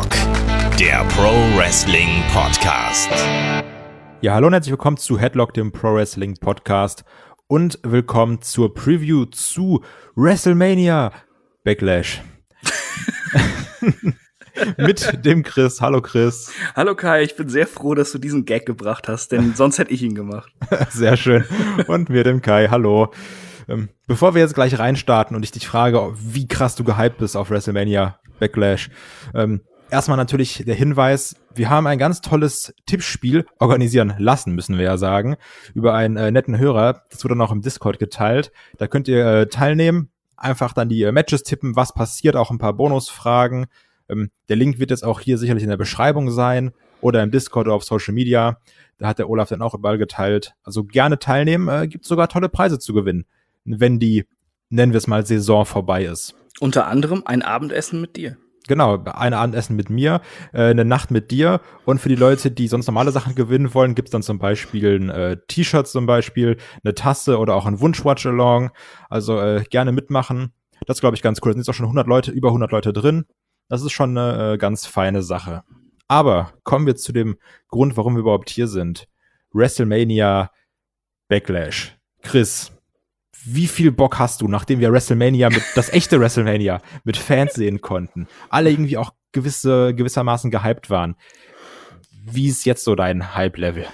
Headlock, der Pro Wrestling Podcast. Ja, hallo und herzlich willkommen zu Headlock, dem Pro Wrestling Podcast und willkommen zur Preview zu WrestleMania Backlash. Mit dem Chris. Hallo Chris. Hallo Kai, ich bin sehr froh, dass du diesen Gag gebracht hast, denn sonst hätte ich ihn gemacht. Sehr schön. Und mir dem Kai. Hallo. Bevor wir jetzt gleich reinstarten und ich dich frage, wie krass du gehypt bist auf WrestleMania Backlash, erstmal natürlich der Hinweis, wir haben ein ganz tolles Tippspiel organisieren lassen, müssen wir ja sagen, über einen netten Hörer. Das wurde dann auch im Discord geteilt. Da könnt ihr teilnehmen, einfach dann die Matches tippen, was passiert, auch ein paar Bonusfragen. Der Link wird jetzt auch hier sicherlich in der Beschreibung sein oder im Discord oder auf Social Media. Da hat der Olaf dann auch überall geteilt. Also gerne teilnehmen, gibt sogar tolle Preise zu gewinnen, wenn die, nennen wir es mal, Saison vorbei ist. Unter anderem ein Abendessen mit dir. Genau, ein Abendessen mit mir, eine Nacht mit dir. Und für die Leute, die sonst normale Sachen gewinnen wollen, gibt's dann zum Beispiel ein T-Shirt zum Beispiel, eine Tasse oder auch ein Wunsch-Watch-Along. Also gerne mitmachen. Das ist, glaube ich, ganz cool. Da sind jetzt auch schon über 100 Leute drin. Das ist schon eine ganz feine Sache. Aber kommen wir zu dem Grund, warum wir überhaupt hier sind. WrestleMania Backlash. Chris, wie viel Bock hast du, nachdem wir das echte WrestleMania mit Fans sehen konnten, alle irgendwie auch gewissermaßen gehypt waren? Wie ist jetzt so dein Hype-Level?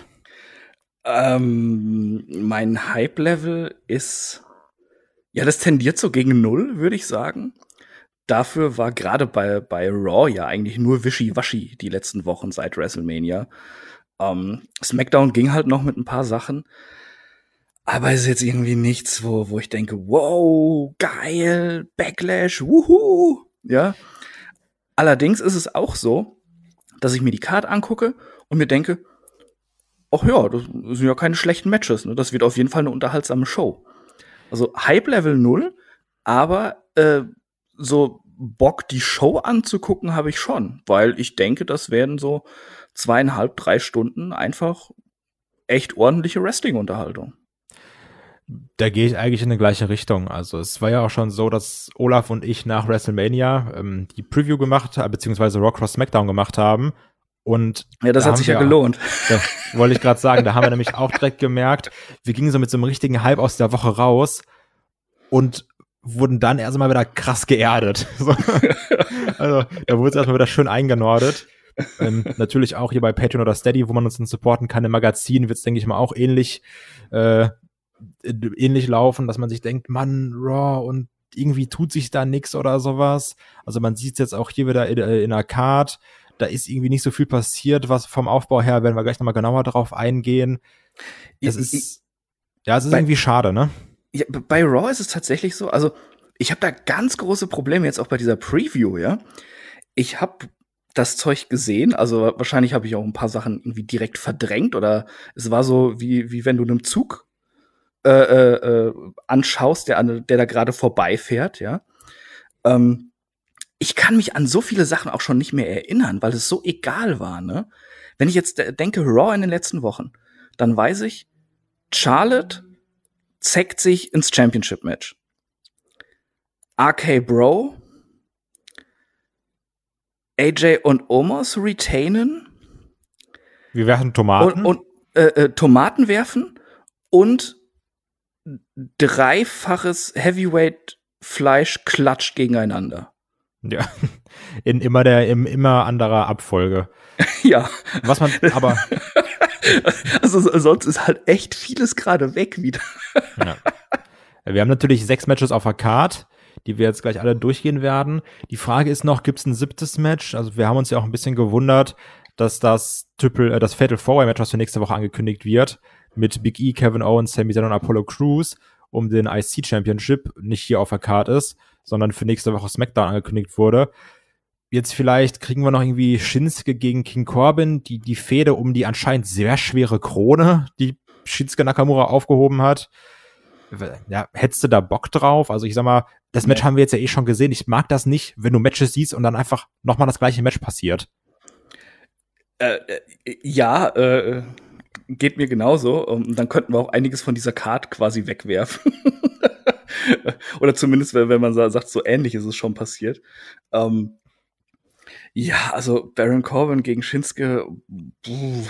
Mein Hype-Level ist, ja, das tendiert so gegen 0, würde ich sagen. Dafür war gerade bei Raw ja eigentlich nur Wischiwaschi die letzten Wochen seit WrestleMania. SmackDown ging halt noch mit ein paar Sachen. Aber es ist jetzt irgendwie nichts, wo ich denke, wow, geil, Backlash, wuhu, ja. Allerdings ist es auch so, dass ich mir die Card angucke und mir denke, ach ja, das sind ja keine schlechten Matches, ne? Das wird auf jeden Fall eine unterhaltsame Show. Also Hype-Level 0, aber so Bock, die Show anzugucken, habe ich schon, weil ich denke, das werden so 2,5, 3 Stunden einfach echt ordentliche Wrestling-Unterhaltung. Da gehe ich eigentlich in die gleiche Richtung. Also es war ja auch schon so, dass Olaf und ich nach WrestleMania die Preview gemacht haben, beziehungsweise Raw Cross SmackDown gemacht haben. Und ja, das hat sich ja gelohnt. Ja, wollte ich gerade sagen. Da haben wir nämlich auch direkt gemerkt, wir gingen so mit so einem richtigen Hype aus der Woche raus und wurden dann erst mal wieder krass geerdet. So. Also da wurde es erstmal wieder schön eingenordet. Natürlich auch hier bei Patreon oder Steady, wo man uns dann supporten kann. Im Magazin wird es, denke ich mal, auch ähnlich laufen, dass man sich denkt, Mann, Raw und irgendwie tut sich da nix oder sowas. Also man sieht es jetzt auch hier wieder in der Card, da ist irgendwie nicht so viel passiert, was vom Aufbau her, werden wir gleich nochmal genauer drauf eingehen. Es ist irgendwie schade, ne? Ja, bei Raw ist es tatsächlich so, also ich habe da ganz große Probleme jetzt auch bei dieser Preview, ja. Ich habe das Zeug gesehen, also wahrscheinlich habe ich auch ein paar Sachen irgendwie direkt verdrängt oder es war so, wie wenn du einem Zug anschaust, der da gerade vorbeifährt, ja. Ich kann mich an so viele Sachen auch schon nicht mehr erinnern, weil es so egal war, ne? Wenn ich jetzt denke, Raw in den letzten Wochen, dann weiß ich, Charlotte zeckt sich ins Championship-Match. RK Bro, AJ und Omos retainen. Wir werfen Tomaten. Und Tomaten werfen und 3-faches Heavyweight-Fleisch klatscht gegeneinander. Ja, in immer anderer Abfolge. Ja. Was man aber also sonst ist halt echt vieles gerade weg wieder. Ja. Wir haben natürlich 6 Matches auf der Card, die wir jetzt gleich alle durchgehen werden. Die Frage ist noch, gibt es ein 7. Match? Also wir haben uns ja auch ein bisschen gewundert, dass das Fatal 4-Way-Match, was für nächste Woche angekündigt wird, mit Big E, Kevin Owens, Sami Zayn und Apollo Crews um den IC Championship nicht hier auf der Card ist, sondern für nächste Woche SmackDown angekündigt wurde. Jetzt vielleicht kriegen wir noch irgendwie Shinsuke gegen King Corbin, die Fehde um die anscheinend sehr schwere Krone, die Shinsuke Nakamura aufgehoben hat. Ja, hättest du da Bock drauf? Also ich sag mal, das Match haben wir jetzt ja eh schon gesehen. Ich mag das nicht, wenn du Matches siehst und dann einfach nochmal das gleiche Match passiert. Geht mir genauso. Und dann könnten wir auch einiges von dieser Card quasi wegwerfen. Oder zumindest, wenn man sagt, so ähnlich ist es schon passiert. Ja, also Baron Corbin gegen Shinsuke. Puh.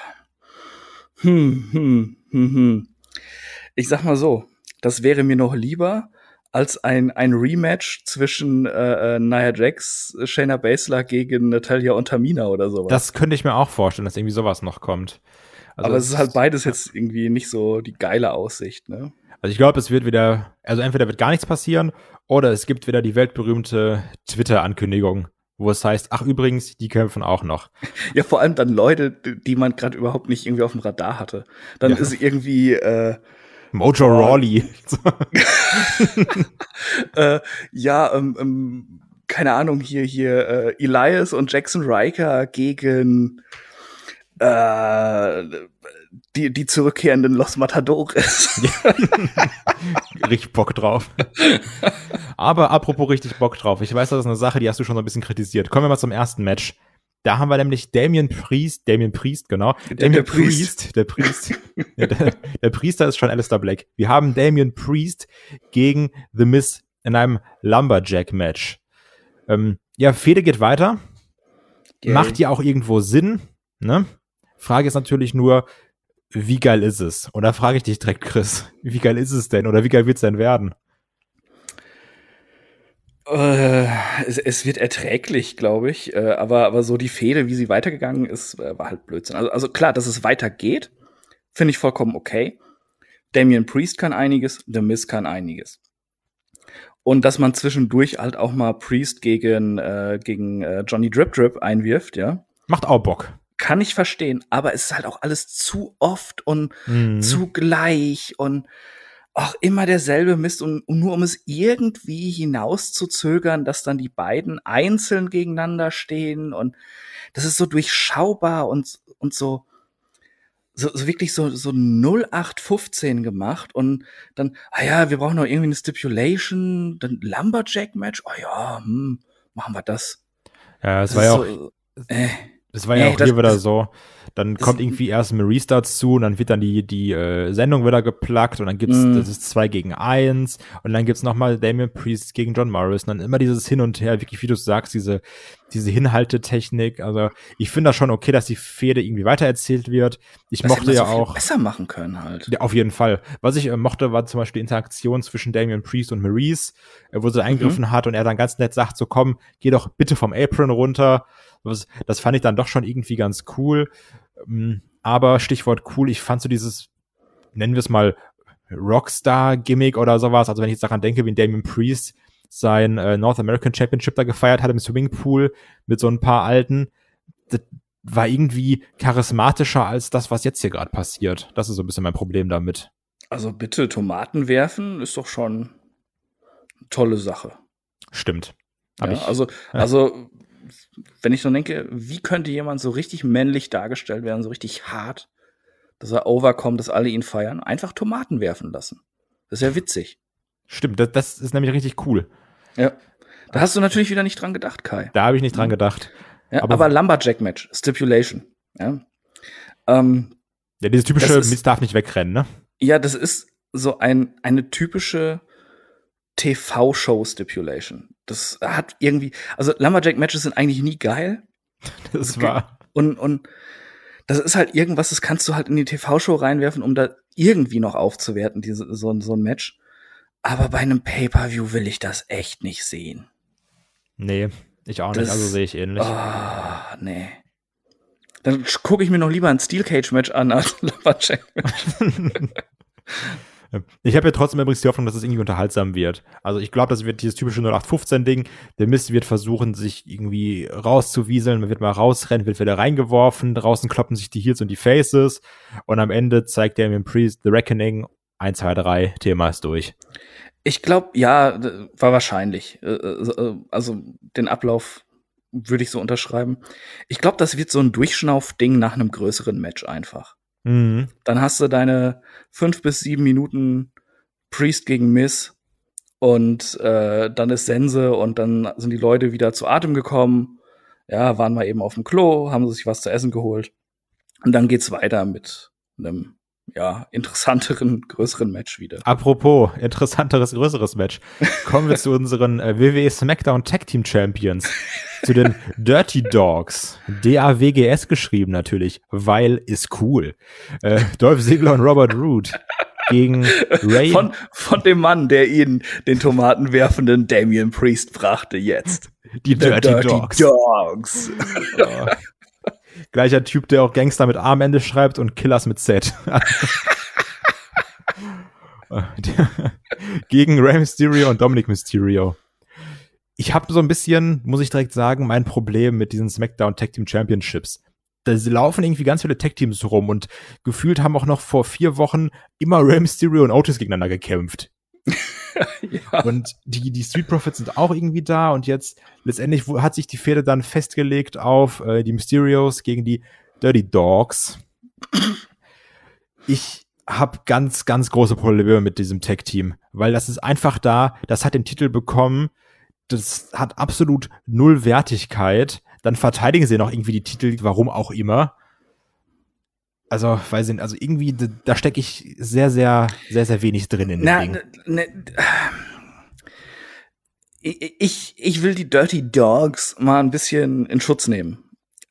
Ich sag mal so, das wäre mir noch lieber als ein Rematch zwischen Nia Jax, Shayna Baszler gegen Natalya und Tamina oder sowas. Das könnte ich mir auch vorstellen, dass irgendwie sowas noch kommt. Also aber es ist halt beides jetzt irgendwie nicht so die geile Aussicht, ne? Also ich glaube, es wird wieder, also entweder wird gar nichts passieren oder es gibt wieder die weltberühmte Twitter-Ankündigung, wo es heißt, ach übrigens, die kämpfen auch noch. Ja, vor allem dann Leute, die man gerade überhaupt nicht irgendwie auf dem Radar hatte. Dann Ja. ist irgendwie Mojo Rawley. keine Ahnung, hier Elias und Jackson Riker gegen die zurückkehrenden Los Matadores. Richtig Bock drauf. Aber apropos richtig Bock drauf. Ich weiß, das ist eine Sache, die hast du schon so ein bisschen kritisiert. Kommen wir mal zum ersten Match. Da haben wir nämlich Damien Priest, genau. Der Priest. Der Priester ist schon Aleister Black. Wir haben Damien Priest gegen The Miz in einem Lumberjack-Match. Fehde geht weiter. Yay. Macht ja auch irgendwo Sinn, ne? Frage ist natürlich nur, wie geil ist es? Und da frage ich dich direkt, Chris, wie geil ist es denn? Oder wie geil wird es denn werden? Es wird erträglich, glaube ich. Aber so die Fehde, wie sie weitergegangen ist, war halt Blödsinn. Also klar, dass es weitergeht, finde ich vollkommen okay. Damien Priest kann einiges, The Miz kann einiges. Und dass man zwischendurch halt auch mal Priest gegen Johnny Drip Drip einwirft, ja. Macht auch Bock. Kann ich verstehen, aber es ist halt auch alles zu oft und zu gleich und auch immer derselbe Mist und nur um es irgendwie hinauszuzögern, dass dann die beiden einzeln gegeneinander stehen und das ist so durchschaubar und so wirklich so 0815 gemacht und dann, wir brauchen noch irgendwie eine Stipulation, dann Lumberjack-Match, machen wir das. Ja, es war ja auch das war ja auch hier wieder so, dann kommt irgendwie erst Maurice dazu und dann wird dann die Sendung wieder geplagt und dann gibt's, das ist 2 gegen 1 und dann gibt's nochmal Damien Priest gegen John Morris und dann immer dieses Hin und Her, wirklich, wie du sagst, diese Hinhaltetechnik, also ich finde das schon okay, dass die Fehde irgendwie weitererzählt wird. Ich mochte ja auch besser machen können halt. Ja, auf jeden Fall. Was ich mochte, war zum Beispiel die Interaktion zwischen Damien Priest und Maurice, wo sie eingegriffen hat und er dann ganz nett sagt, so komm, geh doch bitte vom Apron runter. Das fand ich dann doch schon irgendwie ganz cool. Aber Stichwort cool, ich fand so dieses, nennen wir es mal, Rockstar-Gimmick oder sowas. Also wenn ich jetzt daran denke, wie Damien Priest sein North American Championship da gefeiert hat im Swimmingpool mit so ein paar Alten, das war irgendwie charismatischer als das, was jetzt hier gerade passiert. Das ist so ein bisschen mein Problem damit. Also bitte, Tomaten werfen ist doch schon eine tolle Sache. Stimmt. Also wenn ich so denke, wie könnte jemand so richtig männlich dargestellt werden, so richtig hart, dass er overkommt, dass alle ihn feiern? Einfach Tomaten werfen lassen. Das ist ja witzig. Stimmt, das ist nämlich richtig cool. Ja. Da hast du natürlich wieder nicht dran gedacht, Kai. Da habe ich nicht dran gedacht. Ja, aber Lumberjack-Match, Stipulation. Ja, diese typische Mist darf nicht wegrennen, ne? Ja, das ist so eine typische TV-Show-Stipulation. Das hat irgendwie, also Lumberjack-Matches sind eigentlich nie geil. Das war. Und das ist halt irgendwas, das kannst du halt in die TV-Show reinwerfen, um da irgendwie noch aufzuwerten, so ein Match. Aber bei einem Pay-Per-View will ich das echt nicht sehen. Nee, ich auch nicht, also sehe ich ähnlich. Oh, nee. Dann gucke ich mir noch lieber ein Steel Cage-Match an als Lumberjack-Match. Ich habe ja trotzdem übrigens die Hoffnung, dass es irgendwie unterhaltsam wird. Also ich glaube, das wird dieses typische 0815-Ding. Der Mist wird versuchen, sich irgendwie rauszuwieseln. Man wird mal rausrennen, wird wieder reingeworfen. Draußen kloppen sich die Heels und die Faces. Und am Ende zeigt Damien Priest The Reckoning. 1, 2, 3, Thema ist durch. Ich glaube, ja, war wahrscheinlich. Also den Ablauf würde ich so unterschreiben. Ich glaube, das wird so ein Durchschnauf-Ding nach einem größeren Match einfach. Mhm. Dann hast du deine 5 bis 7 Minuten Priest gegen Miz und dann ist Sense und dann sind die Leute wieder zu Atem gekommen. Ja, waren mal eben auf dem Klo, haben sich was zu essen geholt. Und dann geht's weiter mit einem interessanteren, größeren Match wieder. Apropos interessanteres, größeres Match. Kommen wir zu unseren WWE SmackDown Tag Team Champions. Zu den Dirty Dogs. DAWGS geschrieben natürlich, weil ist cool. Dolph Ziggler und Robert Roode gegen Ray. Von dem Mann, der ihnen den tomatenwerfenden Damian Priest brachte jetzt. Die Dirty Dogs. Oh. Gleicher Typ, der auch Gangster mit A am Ende schreibt und Killers mit Z. Gegen Rey Mysterio und Dominic Mysterio. Ich habe so ein bisschen, muss ich direkt sagen, mein Problem mit diesen SmackDown Tag Team Championships. Da laufen irgendwie ganz viele Tag Teams rum und gefühlt haben auch noch vor 4 Wochen immer Rey Mysterio und Otis gegeneinander gekämpft. Ja. Und die Street Profits sind auch irgendwie da und jetzt letztendlich hat sich die Fehde dann festgelegt auf die Mysterios gegen die Dirty Dogs. Ich habe ganz, ganz große Probleme mit diesem Tag-Team, weil das ist einfach da, das hat den Titel bekommen, das hat absolut null Wertigkeit, dann verteidigen sie noch irgendwie die Titel, warum auch immer. Also, weiß ich nicht, also irgendwie, da stecke ich sehr, sehr, sehr, sehr wenig drin in dem Ding. Ich will die Dirty Dogs mal ein bisschen in Schutz nehmen.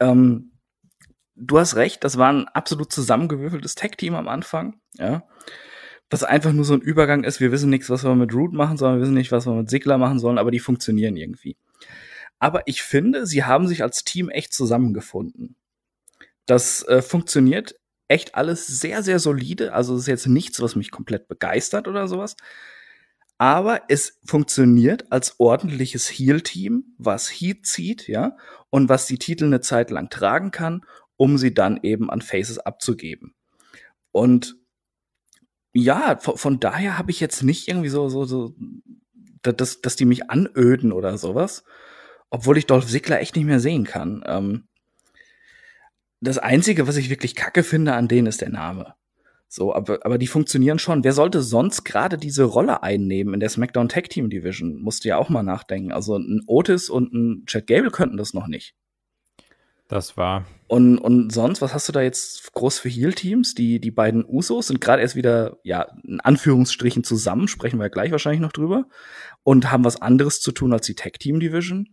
Du hast recht, das war ein absolut zusammengewürfeltes Tag-Team am Anfang, ja. Was einfach nur so ein Übergang ist, wir wissen nichts, was wir mit Roode machen sollen, wir wissen nicht, was wir mit Ziggler machen sollen, aber die funktionieren irgendwie. Aber ich finde, sie haben sich als Team echt zusammengefunden. Das funktioniert echt alles sehr, sehr solide. Also es ist jetzt nichts, was mich komplett begeistert oder sowas. Aber es funktioniert als ordentliches Heel-Team, was Heat zieht, ja, und was die Titel eine Zeit lang tragen kann, um sie dann eben an Faces abzugeben. Und ja, von daher habe ich jetzt nicht irgendwie so, dass die mich anöden oder sowas, obwohl ich Dolph Ziggler echt nicht mehr sehen kann. Das Einzige, was ich wirklich kacke finde an denen, ist der Name. So, aber die funktionieren schon. Wer sollte sonst gerade diese Rolle einnehmen in der SmackDown Tag Team Division? Musst du ja auch mal nachdenken. Also ein Otis und ein Chad Gable könnten das noch nicht. Das war. Und sonst, was hast du da jetzt groß für Heel-Teams? Die beiden Usos sind gerade erst wieder, ja, in Anführungsstrichen zusammen, sprechen wir ja gleich wahrscheinlich noch drüber, und haben was anderes zu tun als die Tag Team Division.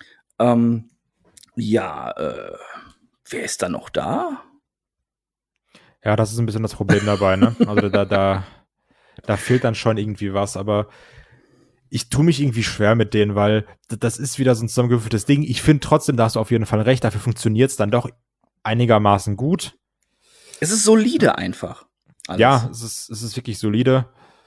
Wer ist da noch da? Ja, das ist ein bisschen das Problem dabei, ne? Also da fehlt dann schon irgendwie was, aber ich tue mich irgendwie schwer mit denen, weil das ist wieder so ein zusammengewürfeltes Ding. Ich finde trotzdem, da hast du auf jeden Fall recht, dafür funktioniert es dann doch einigermaßen gut. Es ist solide einfach. Alles. Ja, es ist wirklich solide.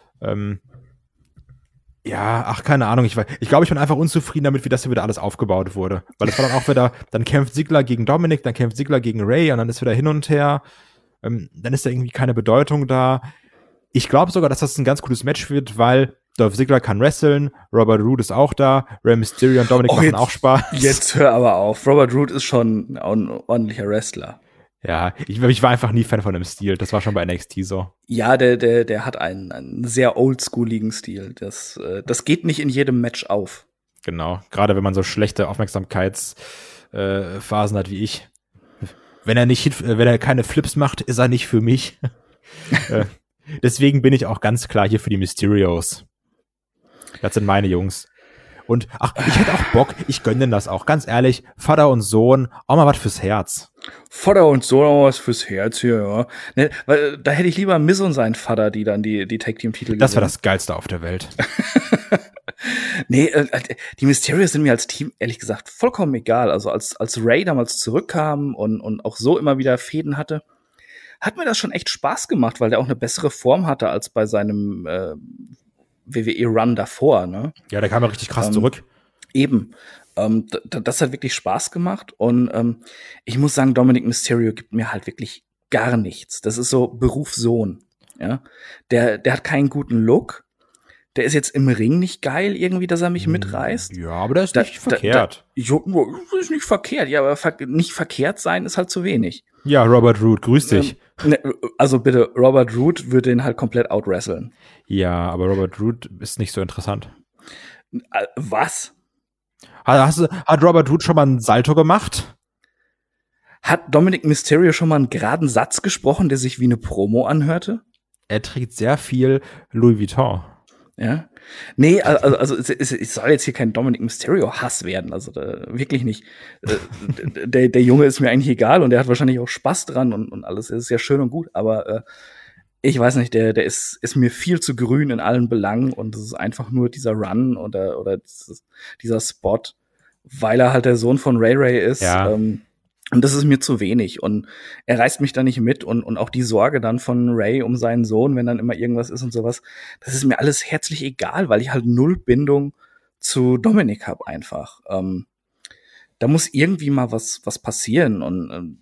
Keine Ahnung. Ich glaube, ich bin einfach unzufrieden damit, wie das hier wieder alles aufgebaut wurde. Weil es war dann auch wieder, dann kämpft Ziggler gegen Dominic, dann kämpft Ziggler gegen Ray und dann ist wieder hin und her. Dann ist da irgendwie keine Bedeutung da. Ich glaube sogar, dass das ein ganz gutes Match wird, weil Dolph Ziggler kann wresteln, Robert Roode ist auch da, Rey Mysterio und Dominic machen auch Spaß. Jetzt hör aber auf. Robert Roode ist schon ein ordentlicher Wrestler. Ja, ich war einfach nie Fan von dem Stil. Das war schon bei NXT so. Ja, der hat einen sehr oldschooligen Stil. Das geht nicht in jedem Match auf. Genau, gerade wenn man so schlechte Aufmerksamkeitsphasen hat wie ich. Wenn er keine Flips macht, ist er nicht für mich. Deswegen bin ich auch ganz klar hier für die Mysterios. Das sind meine Jungs. Und ich hätte auch Bock, ich gönne denen das auch, ganz ehrlich, Vater und Sohn, auch mal was fürs Herz. Vater und Sohn, auch mal was fürs Herz hier, ja. Ne, weil da hätte ich lieber Miz und seinen Vater, die dann die Tag-Team-Titel gewinnen. Das wäre das Geilste auf der Welt. Nee, die Mysterios sind mir als Team, ehrlich gesagt, vollkommen egal. Also als Ray damals zurückkam und auch so immer wieder Fäden hatte, hat mir das schon echt Spaß gemacht, weil der auch eine bessere Form hatte als bei seinem WWE-Run davor, ne? Ja, der kam ja richtig krass zurück. Eben. Das hat wirklich Spaß gemacht und ich muss sagen, Dominic Mysterio gibt mir halt wirklich gar nichts. Das ist so Berufssohn, ja? Der hat keinen guten Look. Der ist jetzt im Ring nicht geil irgendwie, dass er mich mitreißt. Ja, aber der ist nicht verkehrt. Ist nicht verkehrt, ja, aber nicht verkehrt sein ist halt zu wenig. Ja, Robert Roode, grüß dich. Also bitte, Robert Roode würde den halt komplett outwresteln. Ja, aber Robert Roode ist nicht so interessant. Was? Hat Robert Roode schon mal einen Salto gemacht? Hat Dominic Mysterio schon mal einen geraden Satz gesprochen, der sich wie eine Promo anhörte? Er trägt sehr viel Louis Vuitton. Ja. Nee, also es soll jetzt hier kein Dominic Mysterio-Hass werden, also wirklich nicht. Der Junge ist mir eigentlich egal und der hat wahrscheinlich auch Spaß dran und alles ist ja schön und gut, aber ich weiß nicht, der ist mir viel zu grün in allen Belangen und es ist einfach nur dieser Run oder dieser Spot, weil er halt der Sohn von Ray Ray ist. Ja. Und das ist mir zu wenig. Und er reißt mich da nicht mit. Und auch die Sorge dann von Ray um seinen Sohn, wenn dann immer irgendwas ist und sowas, das ist mir alles herzlich egal, weil ich halt null Bindung zu Dominik habe einfach. Da muss irgendwie mal was passieren. Und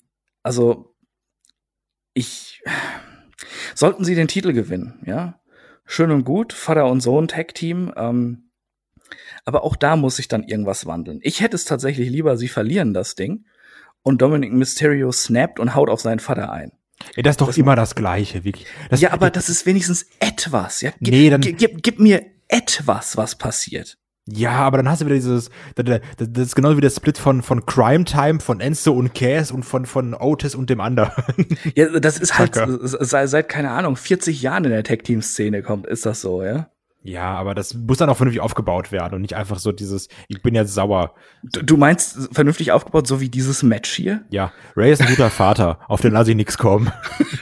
sollten sie den Titel gewinnen, ja, schön und gut, Vater und Sohn Tag-Team, aber auch da muss sich dann irgendwas wandeln. Ich hätte es tatsächlich lieber, sie verlieren das Ding und Dominic Mysterio snappt und haut auf seinen Vater ein. Ey, das ist doch immer das Gleiche, wirklich. Ja, aber das ist wenigstens etwas. Ja? Gib mir etwas, was passiert. Ja, aber dann hast du wieder das ist genauso wie der Split von Crime Time, von Enzo und Cass und von Otis und dem anderen. Ja, das ist halt seit, keine Ahnung, 40 Jahren in der Tag-Team-Szene kommt, ist das so, ja? Ja, aber das muss dann auch vernünftig aufgebaut werden und nicht einfach so dieses, ich bin jetzt sauer. Du meinst vernünftig aufgebaut, so wie dieses Match hier? Ja, Ray ist ein guter Vater, auf den lasse ich nix kommen.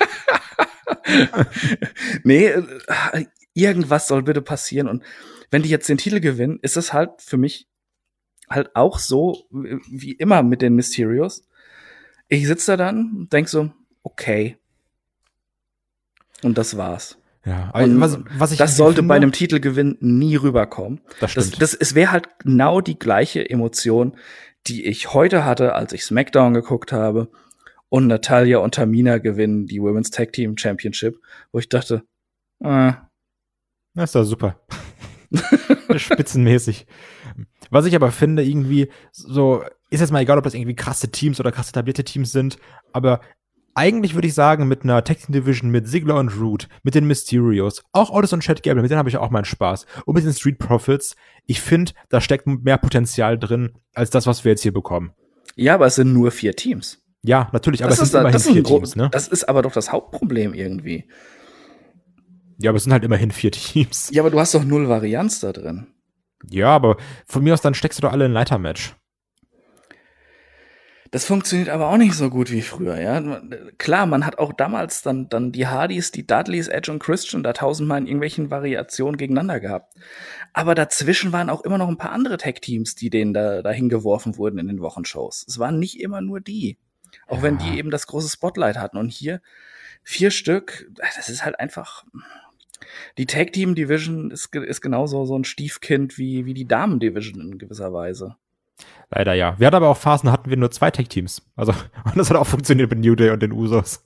Nee, irgendwas soll bitte passieren. Und wenn die jetzt den Titel gewinnen, ist es halt für mich halt auch so wie immer mit den Mysterios. Ich sitze da dann und denk so, okay. Und das war's. Ja, was ich das sollte finde, bei einem Titelgewinn nie rüberkommen. Das stimmt. Es wäre halt genau die gleiche Emotion, die ich heute hatte, als ich SmackDown geguckt habe und Natalya und Tamina gewinnen die Women's Tag Team Championship, wo ich dachte, das ist doch super. Spitzenmäßig. Was ich aber finde, irgendwie so, ist jetzt mal egal, ob das irgendwie krasse Teams oder krass etablierte Teams sind, aber eigentlich würde ich sagen, mit einer Tag Team Division mit Ziggler und Root, mit den Mysterios, auch Otis und Chad Gable, mit denen habe ich auch meinen Spaß. Und mit den Street Profits, ich finde, da steckt mehr Potenzial drin, als das, was wir jetzt hier bekommen. Ja, aber es sind nur 4 Teams. Ja, natürlich, aber es sind immerhin 4 Teams, ne? Das ist aber doch das Hauptproblem irgendwie. Ja, aber es sind halt immerhin 4 Teams. Ja, aber du hast doch 0 Varianz da drin. Ja, aber von mir aus, dann steckst du doch alle in ein Leitermatch. Das funktioniert aber auch nicht so gut wie früher, ja. Klar, man hat auch damals dann die Hardys, die Dudleys, Edge und Christian da tausendmal in irgendwelchen Variationen gegeneinander gehabt. Aber dazwischen waren auch immer noch ein paar andere Tag-Teams, die denen da hingeworfen wurden in den Wochenshows. Es waren nicht immer nur die. Auch wenn die eben das große Spotlight hatten. Und hier 4 Stück, das ist halt einfach. Die Tag-Team-Division ist genauso so ein Stiefkind wie die Damen-Division in gewisser Weise. Leider ja. Wir hatten aber auch Phasen, hatten wir nur 2 Tag-Teams. Also, und das hat auch funktioniert mit New Day und den Usos.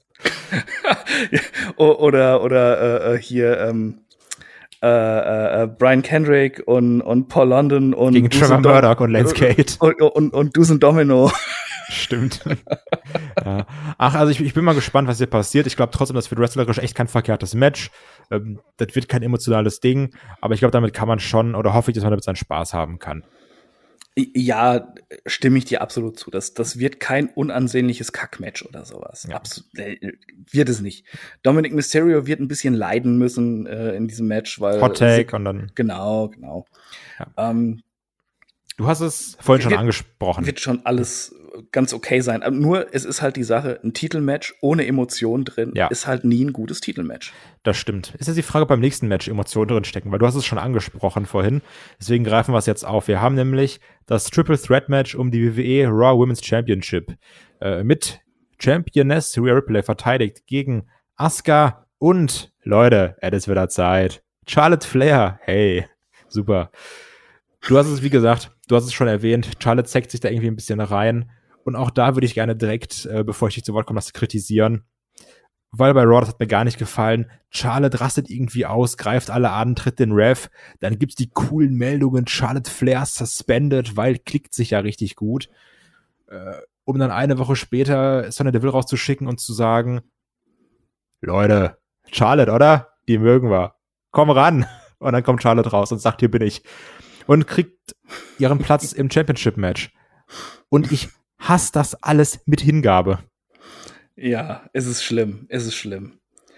oder hier Brian Kendrick und Paul London und gegen Trevor Murdoch und Lance Cade. Und Dusen Domino. Stimmt. Ja. Ach, also ich bin mal gespannt, was hier passiert. Ich glaube trotzdem, das wird wrestlerisch echt kein verkehrtes Match. Das wird kein emotionales Ding, aber ich glaube, damit kann man schon, oder hoffe ich, dass man damit seinen Spaß haben kann. Ja, stimme ich dir absolut zu. Das wird kein unansehnliches Kackmatch oder sowas. Ja. Wird es nicht. Dominic Mysterio wird ein bisschen leiden müssen in diesem Match, weil Hot Take und dann. Genau. Ja. Du hast es vorhin schon angesprochen. Wird schon alles ganz okay sein. Aber nur, es ist halt die Sache, ein Titelmatch ohne Emotionen drin ist halt nie ein gutes Titelmatch. Das stimmt. Ist jetzt die Frage, ob beim nächsten Match Emotionen drin stecken, weil du hast es schon angesprochen vorhin. Deswegen greifen wir es jetzt auf. Wir haben nämlich das Triple Threat Match um die WWE Raw Women's Championship mit Championess Rhea Ripley verteidigt gegen Asuka und, Leute, es ist wieder Zeit. Charlotte Flair. Hey, super. Du hast es, wie gesagt, du hast es schon erwähnt, Charlotte zeigt sich da irgendwie ein bisschen rein. Und auch da würde ich gerne direkt, bevor ich dich zu Wort komme, das kritisieren. Weil bei Raw, das hat mir gar nicht gefallen. Charlotte rastet irgendwie aus, greift alle an, tritt den Ref. Dann gibt's die coolen Meldungen, Charlotte Flair suspended, weil klickt sich ja richtig gut. Um dann eine Woche später Sonya Deville rauszuschicken und zu sagen, Leute, Charlotte, oder? Die mögen wir. Komm ran. Und dann kommt Charlotte raus und sagt, hier bin ich. Und kriegt ihren Platz im Championship-Match. Und ich hasst das alles mit Hingabe. Ja, es ist schlimm. Es ist schlimm.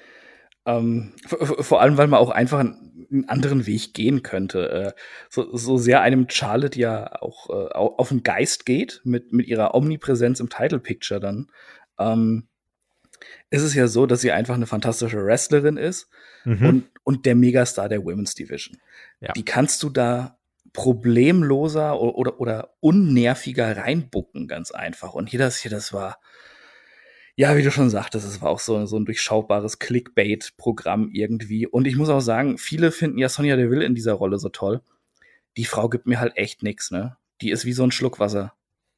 Vor allem, weil man auch einfach einen anderen Weg gehen könnte. So sehr einem Charlotte ja auch auf den Geist geht mit ihrer Omnipräsenz im Title Picture dann. Ist es ja so, dass sie einfach eine fantastische Wrestlerin ist und der Megastar der Women's Division. Ja. Die kannst du da problemloser oder unnerviger reinbucken, ganz einfach. Und hier das war, ja, wie du schon sagtest, es war auch so ein durchschaubares Clickbait-Programm irgendwie. Und ich muss auch sagen, viele finden ja Sonya Deville in dieser Rolle so toll. Die Frau gibt mir halt echt nix, ne? Die ist wie so ein Schluck Wasser.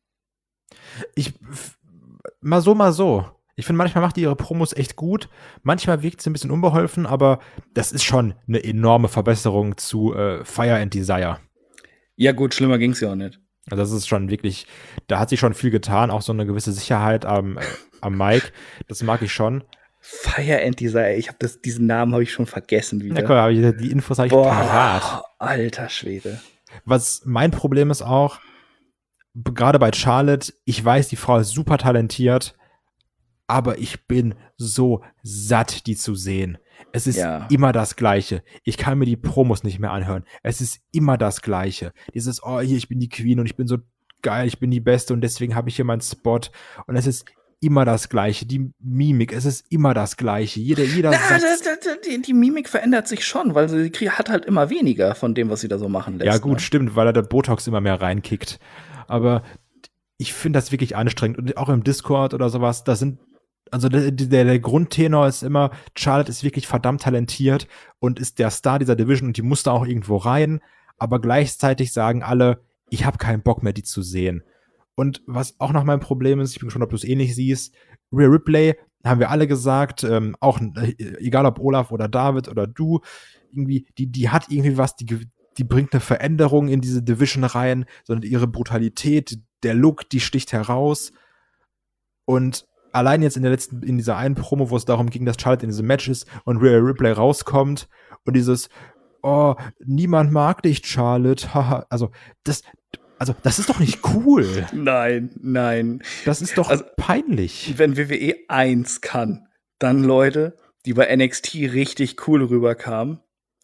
Mal so. Ich finde, manchmal macht die ihre Promos echt gut. Manchmal wirkt sie ein bisschen unbeholfen, aber das ist schon eine enorme Verbesserung zu Fire and Desire. Ja gut, schlimmer ging's ja auch nicht. Also das ist schon wirklich, da hat sie schon viel getan, auch so eine gewisse Sicherheit am Mic. Das mag ich schon. Fire and Desire, diesen Namen habe ich schon vergessen wieder. Ja, cool, die Infos habe ich parat. Alter Schwede. Was mein Problem ist auch, gerade bei Charlotte, ich weiß, die Frau ist super talentiert, aber ich bin so satt, die zu sehen. Es ist immer das Gleiche. Ich kann mir die Promos nicht mehr anhören. Es ist immer das Gleiche. Dieses, oh, hier, ich bin die Queen und ich bin so geil, ich bin die Beste und deswegen habe ich hier meinen Spot. Und es ist immer das Gleiche. Die Mimik, es ist immer das Gleiche. Jeder Satz. Die Mimik verändert sich schon, weil sie hat halt immer weniger von dem, was sie da so machen lässt. Ja gut, stimmt, weil er der Botox immer mehr reinkickt. Aber ich finde das wirklich anstrengend. Und auch im Discord oder sowas, da sind also der Grundtenor ist immer, Charlotte ist wirklich verdammt talentiert und ist der Star dieser Division und die muss da auch irgendwo rein, aber gleichzeitig sagen alle, ich habe keinen Bock mehr, die zu sehen. Und was auch noch mein Problem ist, ich bin gespannt, ob du es ähnlich siehst, Rhea Ripley, haben wir alle gesagt, auch egal ob Olaf oder David oder du, irgendwie, die hat irgendwie was, die bringt eine Veränderung in diese Division rein, sondern ihre Brutalität, der Look, die sticht heraus und allein jetzt in dieser einen Promo, wo es darum ging, dass Charlotte in diesem Match ist und Rhea Ripley rauskommt und dieses, oh, niemand mag dich, Charlotte, haha, also das ist doch nicht cool. Nein. Das ist doch peinlich. Wenn WWE 1 kann, dann Leute, die bei NXT richtig cool rüberkamen,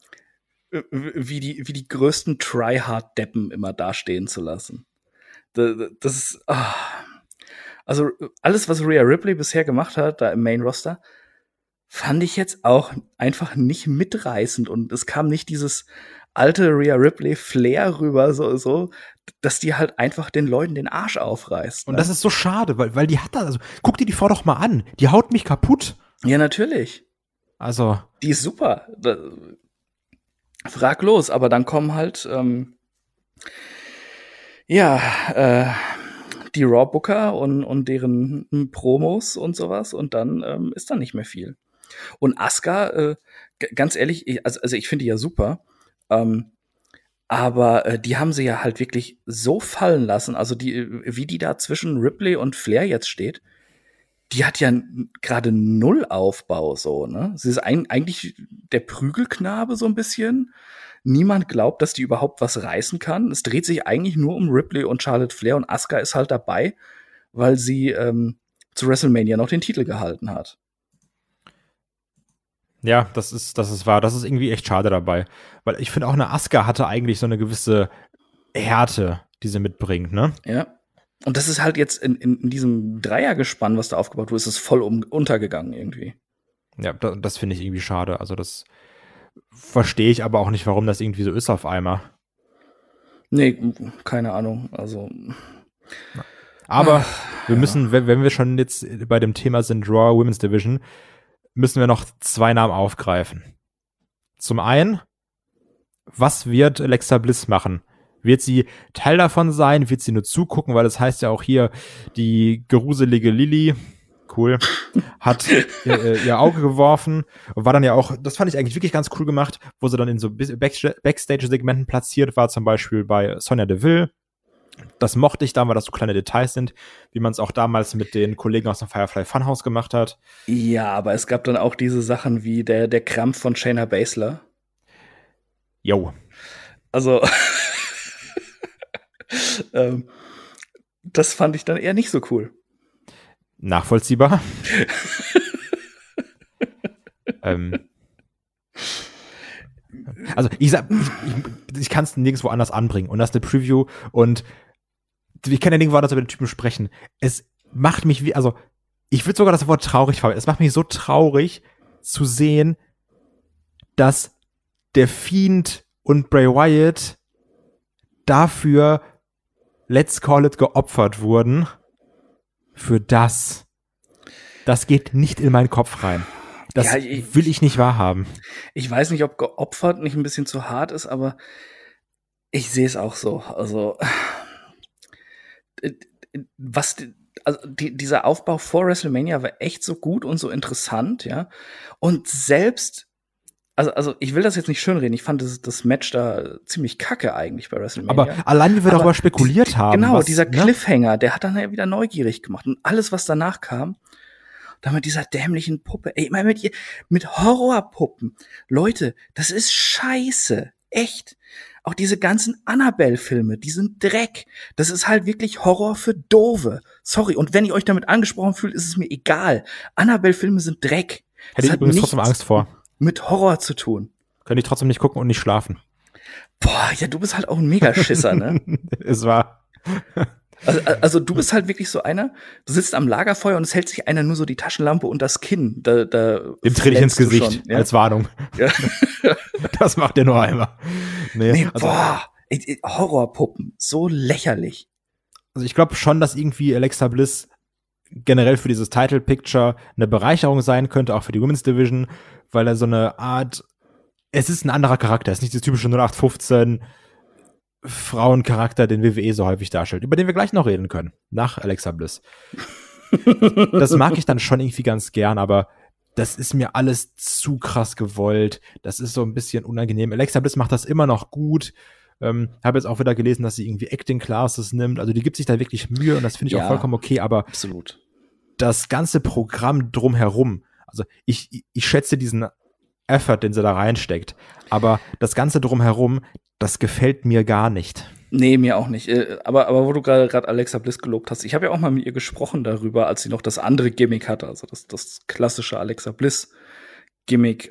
wie die größten Tryhard-Deppen immer dastehen zu lassen. Das ist, also alles, was Rhea Ripley bisher gemacht hat, da im Main-Roster, fand ich jetzt auch einfach nicht mitreißend. Und es kam nicht dieses alte Rhea Ripley-Flair rüber, so, dass die halt einfach den Leuten den Arsch aufreißt. Ne? Und das ist so schade, weil die hat da, also guck dir die Frau doch mal an. Die haut mich kaputt. Ja, natürlich. Also. Die ist super. Fraglos, aber dann kommen halt, die Raw-Booker und deren Promos und sowas und dann ist da nicht mehr viel. Und Asuka, ganz ehrlich, also ich finde die ja super, aber die haben sie ja halt wirklich so fallen lassen, also wie die da zwischen Ripley und Flair jetzt steht, die hat ja gerade null Aufbau, so, ne? Sie ist eigentlich der Prügelknabe so ein bisschen. Niemand glaubt, dass die überhaupt was reißen kann. Es dreht sich eigentlich nur um Ripley und Charlotte Flair und Asuka ist halt dabei, weil sie zu WrestleMania noch den Titel gehalten hat. Ja, das ist wahr. Das ist irgendwie echt schade dabei. Weil ich finde auch eine Asuka hatte eigentlich so eine gewisse Härte, die sie mitbringt, ne? Ja. Und das ist halt jetzt in diesem Dreiergespann, was da aufgebaut wurde, ist es voll untergegangen irgendwie. Ja, das finde ich irgendwie schade. Also das verstehe ich aber auch nicht, warum das irgendwie so ist auf einmal. Nee, keine Ahnung. Also. Aber wir müssen, wenn wir schon jetzt bei dem Thema sind, Raw Women's Division, müssen wir noch 2 Namen aufgreifen. Zum einen, was wird Alexa Bliss machen? Wird sie Teil davon sein? Wird sie nur zugucken? Weil das heißt ja auch hier, die gruselige Lilly, cool, hat ihr Auge geworfen und war dann ja auch, das fand ich eigentlich wirklich ganz cool gemacht, wo sie dann in so Backstage-Segmenten platziert war, zum Beispiel bei Sonya Deville. Das mochte ich dann, weil das so kleine Details sind, wie man es auch damals mit den Kollegen aus dem Firefly Funhouse gemacht hat. Ja, aber es gab dann auch diese Sachen wie der Krampf von Shayna Baszler. Jo. Also Das fand ich dann eher nicht so cool. Nachvollziehbar. Also ich kann es nirgendwo anders anbringen und das ist eine Preview und ich kann ja nirgendwo anders über den Typen sprechen. Es macht mich ich würde sogar das Wort traurig verwenden. Es macht mich so traurig zu sehen, dass der Fiend und Bray Wyatt dafür, let's call it, geopfert wurden. Für das. Das geht nicht in meinen Kopf rein. Das will ich nicht wahrhaben. Ich weiß nicht, ob geopfert nicht ein bisschen zu hart ist, aber ich sehe es auch so. Also, dieser Aufbau vor WrestleMania war echt so gut und so interessant, ja. Und selbst, also ich will das jetzt nicht schönreden, ich fand das Match da ziemlich kacke eigentlich bei WrestleMania. Aber allein, wie wir darüber spekuliert haben. Genau, dieser Cliffhanger, der hat dann ja wieder neugierig gemacht. Und alles, was danach kam, da mit dieser dämlichen Puppe. Ey, mal mit Horrorpuppen. Leute, das ist scheiße. Echt. Auch diese ganzen Annabelle-Filme, die sind Dreck. Das ist halt wirklich Horror für Dove. Sorry. Und wenn ihr euch damit angesprochen fühlt, ist es mir egal. Annabelle-Filme sind Dreck. Hätte ich übrigens trotzdem Angst vor. Mit Horror zu tun. Könnte ich trotzdem nicht gucken und nicht schlafen. Boah, ja, du bist halt auch ein Megaschisser, ne? Es war. Also du bist halt wirklich so einer, du sitzt am Lagerfeuer und es hält sich einer nur so die Taschenlampe und das Kinn. Dem trete ich ins Gesicht, schon, ja? Als Warnung. Ja. Das macht er nur einmal. Nee, boah, Horrorpuppen, so lächerlich. Also ich glaube schon, dass irgendwie Alexa Bliss generell für dieses Title Picture eine Bereicherung sein könnte, auch für die Women's Division, weil er so eine Art, es ist ein anderer Charakter, es ist nicht das typische 0815 Frauencharakter, den WWE so häufig darstellt, über den wir gleich noch reden können, nach Alexa Bliss. Das mag ich dann schon irgendwie ganz gern, aber das ist mir alles zu krass gewollt. Das ist so ein bisschen unangenehm. Alexa Bliss macht das immer noch gut. Habe jetzt auch wieder gelesen, dass sie irgendwie Acting Classes nimmt. Also die gibt sich da wirklich Mühe und das finde ich auch vollkommen okay, aber absolut. Das ganze Programm drumherum, also ich schätze diesen Effort, den sie da reinsteckt, aber das Ganze drumherum, das gefällt mir gar nicht. Nee, mir auch nicht. Aber wo du gerade Alexa Bliss gelobt hast, ich habe ja auch mal mit ihr gesprochen darüber, als sie noch das andere Gimmick hatte, also das klassische Alexa Bliss Gimmick.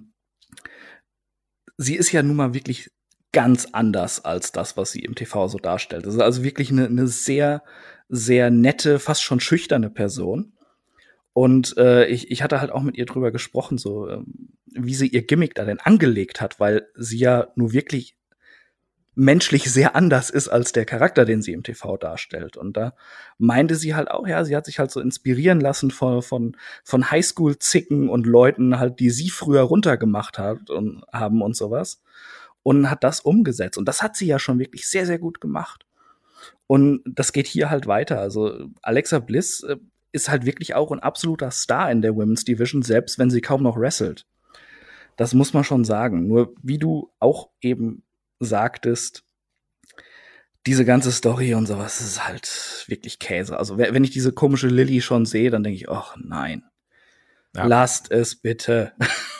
Sie ist ja nun mal wirklich ganz anders als das, was sie im TV so darstellt. Das ist also wirklich eine sehr, sehr nette, fast schon schüchterne Person. Und ich hatte halt auch mit ihr drüber gesprochen, so wie sie ihr Gimmick da denn angelegt hat, weil sie ja nur wirklich menschlich sehr anders ist als der Charakter, den sie im TV darstellt. Und da meinte sie halt auch, ja, sie hat sich halt so inspirieren lassen von Highschool-Zicken und Leuten halt, die sie früher runtergemacht haben und sowas. Und hat das umgesetzt. Und das hat sie ja schon wirklich sehr, sehr gut gemacht. Und das geht hier halt weiter. Also Alexa Bliss ist halt wirklich auch ein absoluter Star in der Women's Division, selbst wenn sie kaum noch wrestelt. Das muss man schon sagen. Nur wie du auch eben sagtest, diese ganze Story und sowas ist halt wirklich Käse. Also wenn ich diese komische Lilly schon sehe, dann denke ich, ach nein, lasst es bitte.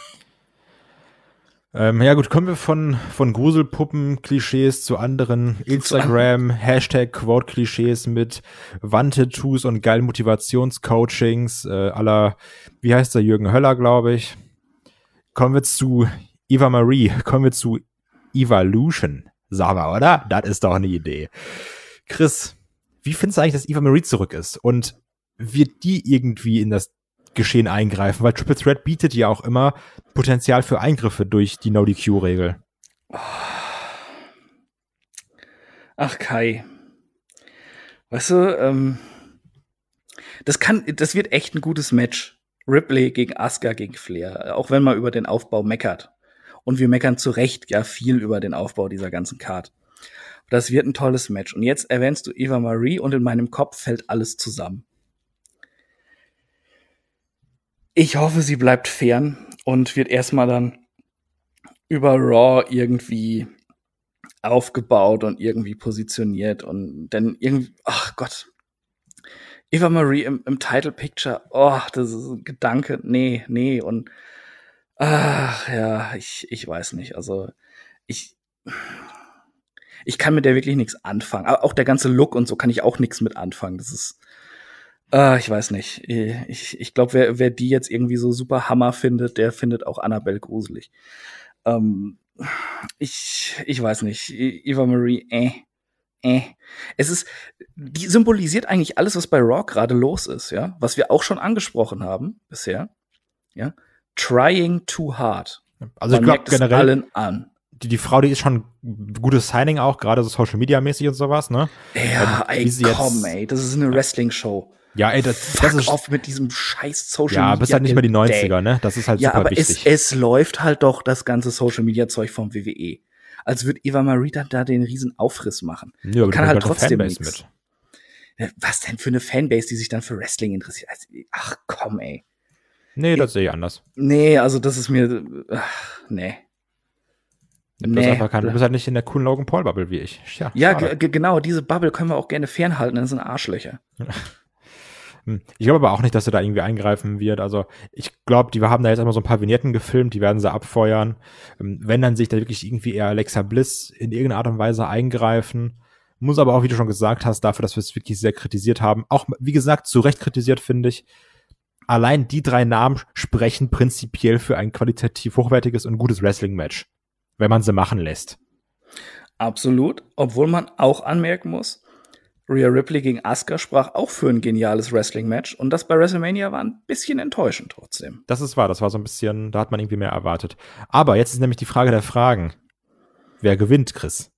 Ja gut, kommen wir von Gruselpuppen-Klischees zu anderen Instagram-Hashtag-Quote-Klischees mit Wandtattoos und geilen Motivationscoachings à la, wie heißt der, Jürgen Höller, glaube ich. Kommen wir zu Eva Marie, kommen wir zu Evolution, sagen wir, oder? Das ist doch eine Idee. Chris, wie findest du eigentlich, dass Eva Marie zurück ist? Und wird die irgendwie in das Geschehen eingreifen? Weil Triple Threat bietet ja auch immer Potenzial für Eingriffe durch die No-DQ-Regel. Ach Kai, weißt du, das wird echt ein gutes Match. Ripley gegen Asuka gegen Flair, auch wenn man über den Aufbau meckert. Und wir meckern zu Recht ja viel über den Aufbau dieser ganzen Card. Das wird ein tolles Match. Und jetzt erwähnst du Eva Marie und in meinem Kopf fällt alles zusammen. Ich hoffe, sie bleibt fern und wird erstmal dann über Raw irgendwie aufgebaut und irgendwie positioniert und dann irgendwie, ach Gott, Eva Marie im Title Picture, oh, das ist ein Gedanke, nee und ach ja, ich weiß nicht, also Ich kann mit der wirklich nichts anfangen. Auch der ganze Look und so kann ich auch nichts mit anfangen. Das ist, ich weiß nicht. Ich glaube, wer die jetzt irgendwie so super Hammer findet, der findet auch Annabelle gruselig. Ich weiß nicht. Eva Marie, die symbolisiert eigentlich alles, was bei Raw gerade los ist, ja, was wir auch schon angesprochen haben bisher, ja. Trying too hard. Also ich glaube generell allen an. Die Frau, die ist schon ein gutes Signing auch, gerade so Social Media mäßig und sowas, ne? Ja, komm, ey, das ist eine Wrestling-Show. Ja, ey, das ist off mit diesem scheiß Social Media. Ja, bist halt nicht mehr die 90er, ne? Das ist halt super wichtig. Ja, aber es läuft halt doch das ganze Social Media Zeug vom WWE. Als würde Eva Marie da den riesen Aufriss machen. Ja, aber kann halt trotzdem Fanbase nichts. Was denn für eine Fanbase, die sich dann für Wrestling interessiert? Ach komm, ey. Nee, das sehe ich anders. Nee, also das ist mir, nee. Du bist halt nicht in der coolen Logan Paul Bubble wie ich. Ja, genau, diese Bubble können wir auch gerne fernhalten, das sind Arschlöcher. Ich glaube aber auch nicht, dass er da irgendwie eingreifen wird. Also ich glaube, wir haben da jetzt einmal so ein paar Vignetten gefilmt, die werden sie abfeuern. Wenn dann sich da wirklich irgendwie eher Alexa Bliss in irgendeiner Art und Weise eingreifen. Muss aber auch, wie du schon gesagt hast, dafür, dass wir es wirklich sehr kritisiert haben. Auch, wie gesagt, zu Recht kritisiert, finde ich. Allein die 3 Namen sprechen prinzipiell für ein qualitativ hochwertiges und gutes Wrestling-Match, wenn man sie machen lässt. Absolut, obwohl man auch anmerken muss, Rhea Ripley gegen Asuka sprach auch für ein geniales Wrestling-Match und das bei WrestleMania war ein bisschen enttäuschend trotzdem. Das ist wahr, das war so ein bisschen, da hat man irgendwie mehr erwartet. Aber jetzt ist nämlich die Frage der Fragen. Wer gewinnt, Chris?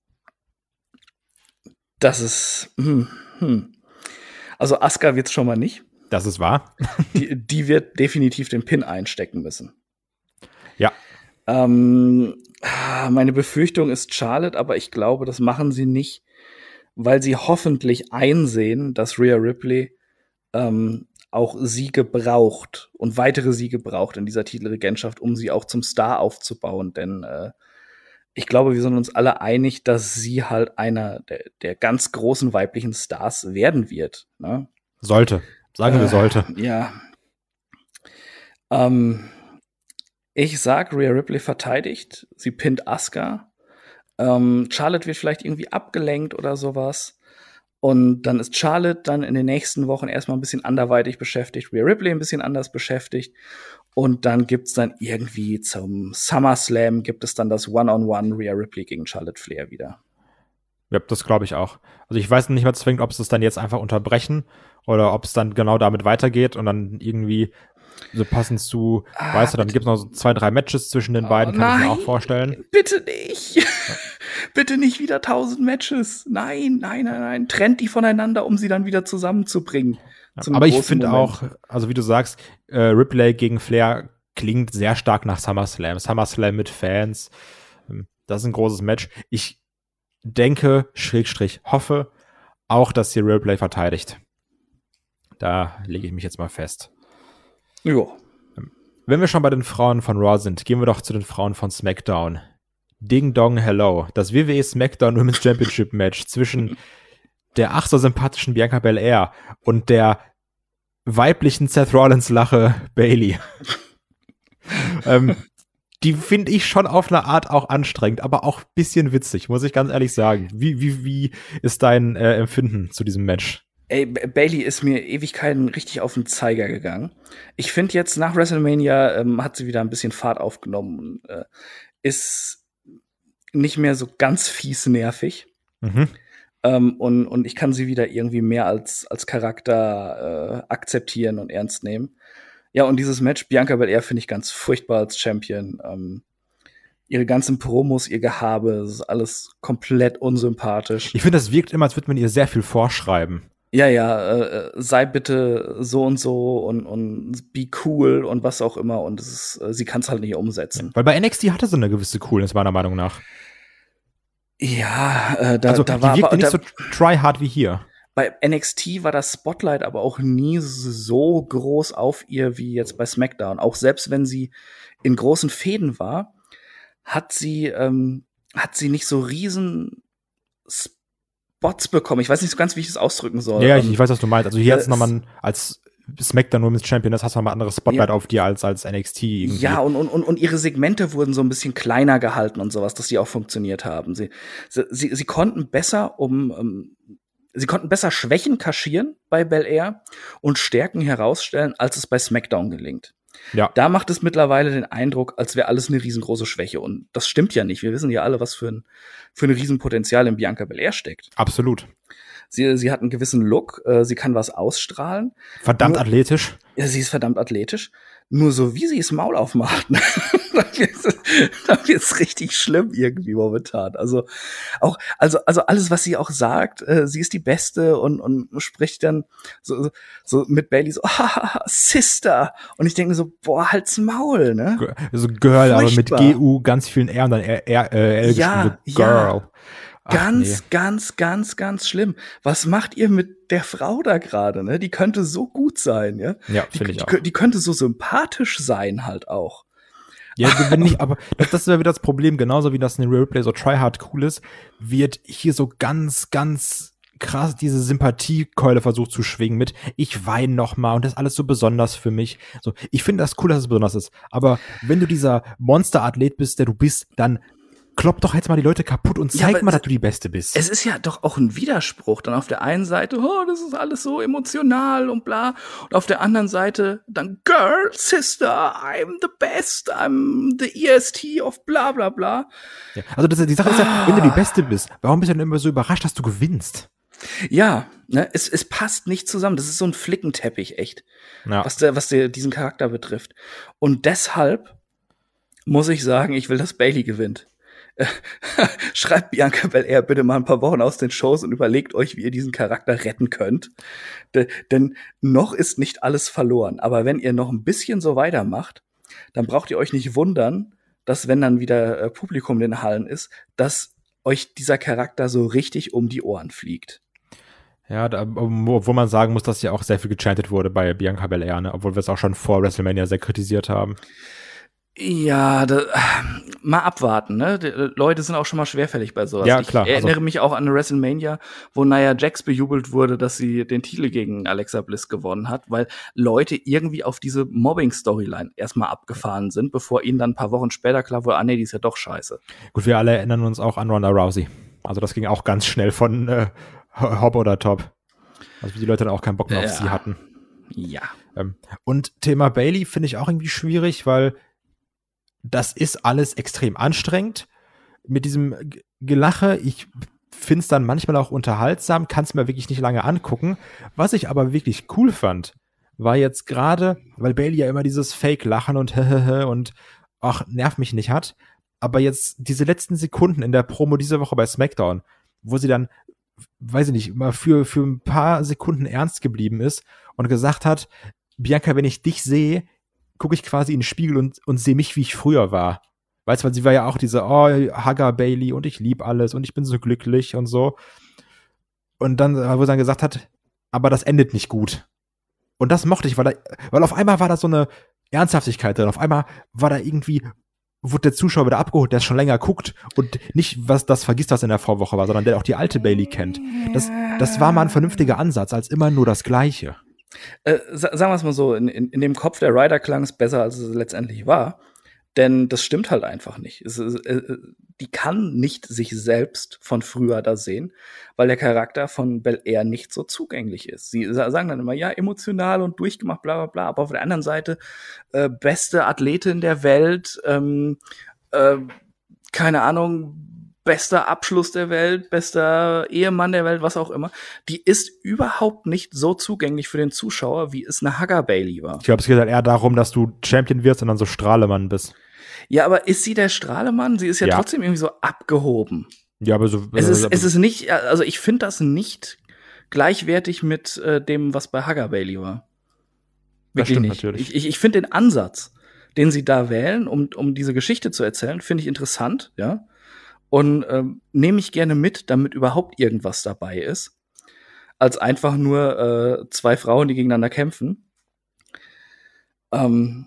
Das ist, Also Asuka wird's schon mal nicht. Das ist wahr. Die wird definitiv den Pin einstecken müssen. Ja. Meine Befürchtung ist Charlotte, aber ich glaube, das machen sie nicht, weil sie hoffentlich einsehen, dass Rhea Ripley auch Siege braucht und weitere Siege braucht in dieser Titelregentschaft, um sie auch zum Star aufzubauen. Denn ich glaube, wir sind uns alle einig, dass sie halt einer der ganz großen weiblichen Stars werden wird. Ne? Sollte. Sagen wir sollte. Ja. Ich sag, Rhea Ripley verteidigt. Sie pinnt Asuka. Charlotte wird vielleicht irgendwie abgelenkt oder sowas. Und dann ist Charlotte dann in den nächsten Wochen erstmal ein bisschen anderweitig beschäftigt. Rhea Ripley ein bisschen anders beschäftigt. Und dann gibt's dann irgendwie zum SummerSlam gibt es dann das One-on-One Rhea Ripley gegen Charlotte Flair wieder. Ja, das glaube ich auch. Also ich weiß nicht mal zwingend, ob sie es dann jetzt einfach unterbrechen oder ob es dann genau damit weitergeht und dann irgendwie so passend zu, weißt du, dann gibt es noch so 2, 3 Matches zwischen den beiden, kann ich mir auch vorstellen. Bitte nicht. Bitte nicht wieder 1000 Matches. Nein. Trennt die voneinander, um sie dann wieder zusammenzubringen. Aber ich finde auch, also wie du sagst, Ripley gegen Flair klingt sehr stark nach SummerSlam. SummerSlam mit Fans. Das ist ein großes Match. Ich denke, hoffe auch, dass sie Ripley verteidigt. Da lege ich mich jetzt mal fest. Ja. Wenn wir schon bei den Frauen von Raw sind, gehen wir doch zu den Frauen von SmackDown. Ding Dong Hello. Das WWE SmackDown Women's Championship Match zwischen der ach so sympathischen Bianca Belair und der weiblichen Seth Rollins Lache Bayley. Die finde ich schon auf eine Art auch anstrengend, aber auch ein bisschen witzig, muss ich ganz ehrlich sagen. Wie ist dein Empfinden zu diesem Match? Ey, Bayley ist mir Ewigkeiten richtig auf den Zeiger gegangen. Ich finde jetzt nach WrestleMania hat sie wieder ein bisschen Fahrt aufgenommen und ist nicht mehr so ganz fies nervig. Mhm. Und ich kann sie wieder irgendwie mehr als Charakter akzeptieren und ernst nehmen. Ja, und dieses Match, Bianca Belair finde ich ganz furchtbar als Champion. Ihre ganzen Promos, ihr Gehabe, das ist alles komplett unsympathisch. Ich finde, das wirkt immer, als würde man ihr sehr viel vorschreiben. Ja, sei bitte so und so und be cool und was auch immer. Und sie kann es halt nicht umsetzen. Weil bei NXT hatte sie eine gewisse Coolness, meiner Meinung nach. Ja, die wirkte nicht so try-hard wie hier. Bei NXT war das Spotlight aber auch nie so groß auf ihr wie jetzt bei SmackDown. Auch selbst wenn sie in großen Fäden war, hat sie nicht so riesen Spots bekommen. Ich weiß nicht so ganz, wie ich das ausdrücken soll. Ja, ich weiß, was du meinst. Also hier hat es nochmal als SmackDown Women's Champion ist, hast du mal ein anderes Spotlight auf dir als NXT irgendwie. Ja, und ihre Segmente wurden so ein bisschen kleiner gehalten und sowas, dass die auch funktioniert haben. Sie konnten besser sie konnten besser Schwächen kaschieren bei Belair und Stärken herausstellen, als es bei SmackDown gelingt. Ja. Da macht es mittlerweile den Eindruck, als wäre alles eine riesengroße Schwäche. Und das stimmt ja nicht. Wir wissen ja alle, was für ein Riesenpotenzial in Bianca Belair steckt. Absolut. Sie hat einen gewissen Look, sie kann was ausstrahlen. Verdammt athletisch. Ja, sie ist verdammt athletisch. Nur so wie sie das Maul aufmacht, ne? Da wird's richtig schlimm irgendwie momentan. Also alles, was sie auch sagt, sie ist die Beste und spricht dann so mit Bailey so, Sister. Und ich denke so, boah, halt's Maul, ne? So Girl, Furchtbar. aber mit GU ganz vielen R und dann L geschrieben, so Girl. Ganz schlimm. Was macht ihr mit der Frau da gerade, ne? Die könnte so gut sein, ja? Ja, finde ich auch. Die könnte so sympathisch sein halt auch. Ja, wenn nicht, aber das ist ja wieder das Problem, genauso wie das in Roleplay so tryhard cool ist, wird hier so ganz krass diese Sympathiekeule versucht zu schwingen mit, ich weine noch mal und das ist alles so besonders für mich. So, ich finde das cool, dass es besonders ist, aber wenn du dieser Monsterathlet bist, der du bist, dann klopp doch jetzt mal die Leute kaputt und zeig mal, dass du die Beste bist. Es ist ja doch auch ein Widerspruch. Dann auf der einen Seite, oh, das ist alles so emotional und bla. Und auf der anderen Seite dann, Girl, Sister, I'm the best, I'm the EST of bla bla bla. Ja, also die Sache ist ja, wenn du die Beste bist, warum bist du denn immer so überrascht, dass du gewinnst? Ja, ne, es passt nicht zusammen. Das ist so ein Flickenteppich, echt. Ja. Was diesen Charakter betrifft. Und deshalb muss ich sagen, ich will, dass Bailey gewinnt. Schreibt Bianca Belair bitte mal ein paar Wochen aus den Shows und überlegt euch, wie ihr diesen Charakter retten könnt. Denn noch ist nicht alles verloren. Aber wenn ihr noch ein bisschen so weitermacht, dann braucht ihr euch nicht wundern, dass, wenn dann wieder Publikum in den Hallen ist, dass euch dieser Charakter so richtig um die Ohren fliegt. Ja, obwohl man sagen muss, dass ja auch sehr viel gechantet wurde bei Bianca Belair, ne? Obwohl wir es auch schon vor WrestleMania sehr kritisiert haben. Ja, mal abwarten, ne? Die Leute sind auch schon mal schwerfällig bei sowas. Ja, klar. Ich erinnere mich auch an eine WrestleMania, wo Nia Jax bejubelt wurde, dass sie den Titel gegen Alexa Bliss gewonnen hat, weil Leute irgendwie auf diese Mobbing-Storyline erstmal abgefahren sind, bevor ihnen dann ein paar Wochen später klar wurde, nee, die ist ja doch scheiße. Gut, wir alle erinnern uns auch an Ronda Rousey. Also das ging auch ganz schnell von Hop oder Top. Also wie die Leute dann auch keinen Bock mehr auf sie hatten. Ja. Und Thema Bailey finde ich auch irgendwie schwierig, weil das ist alles extrem anstrengend. Mit diesem Gelache, ich finde es dann manchmal auch unterhaltsam, kann es mir wirklich nicht lange angucken. Was ich aber wirklich cool fand, war jetzt gerade, weil Bailey ja immer dieses Fake-Lachen und und ach, nerv mich nicht hat, aber jetzt diese letzten Sekunden in der Promo diese Woche bei SmackDown, wo sie dann, weiß ich nicht, mal für ein paar Sekunden ernst geblieben ist und gesagt hat, Bianca, wenn ich dich sehe, gucke ich quasi in den Spiegel und sehe mich, wie ich früher war. Weißt du, weil sie war ja auch diese, Hugger Bailey und ich lieb alles und ich bin so glücklich und so. Und dann, wo sie dann gesagt hat, aber das endet nicht gut. Und das mochte ich, weil auf einmal war da so eine Ernsthaftigkeit drin. Auf einmal war da irgendwie, wurde der Zuschauer wieder abgeholt, der es schon länger guckt und nicht das vergisst, was in der Vorwoche war, sondern der auch die alte Bailey kennt. Das war mal ein vernünftiger Ansatz, als immer nur das Gleiche. Sagen wir es mal so, in dem Kopf der Ryder klang es besser, als es letztendlich war. Denn das stimmt halt einfach nicht. Die kann nicht sich selbst von früher da sehen, weil der Charakter von Belair nicht so zugänglich ist. Sie sagen dann immer, ja, emotional und durchgemacht, bla bla bla, aber auf der anderen Seite beste Athletin der Welt, keine Ahnung, bester Abschluss der Welt, bester Ehemann der Welt, was auch immer, die ist überhaupt nicht so zugänglich für den Zuschauer, wie es eine Hugger Bailey war. Ich glaube, es geht halt eher darum, dass du Champion wirst und dann so Strahlemann bist. Ja, aber ist sie der Strahlemann? Sie ist ja trotzdem irgendwie so abgehoben. Ja, aber so. Es ist nicht, also ich finde das nicht gleichwertig mit dem, was bei Hugger Bailey war. Wirklich nicht. Natürlich. Ich finde den Ansatz, den sie da wählen, um diese Geschichte zu erzählen, finde ich interessant, ja. Und nehme ich gerne mit, damit überhaupt irgendwas dabei ist, als einfach nur zwei Frauen, die gegeneinander kämpfen. Und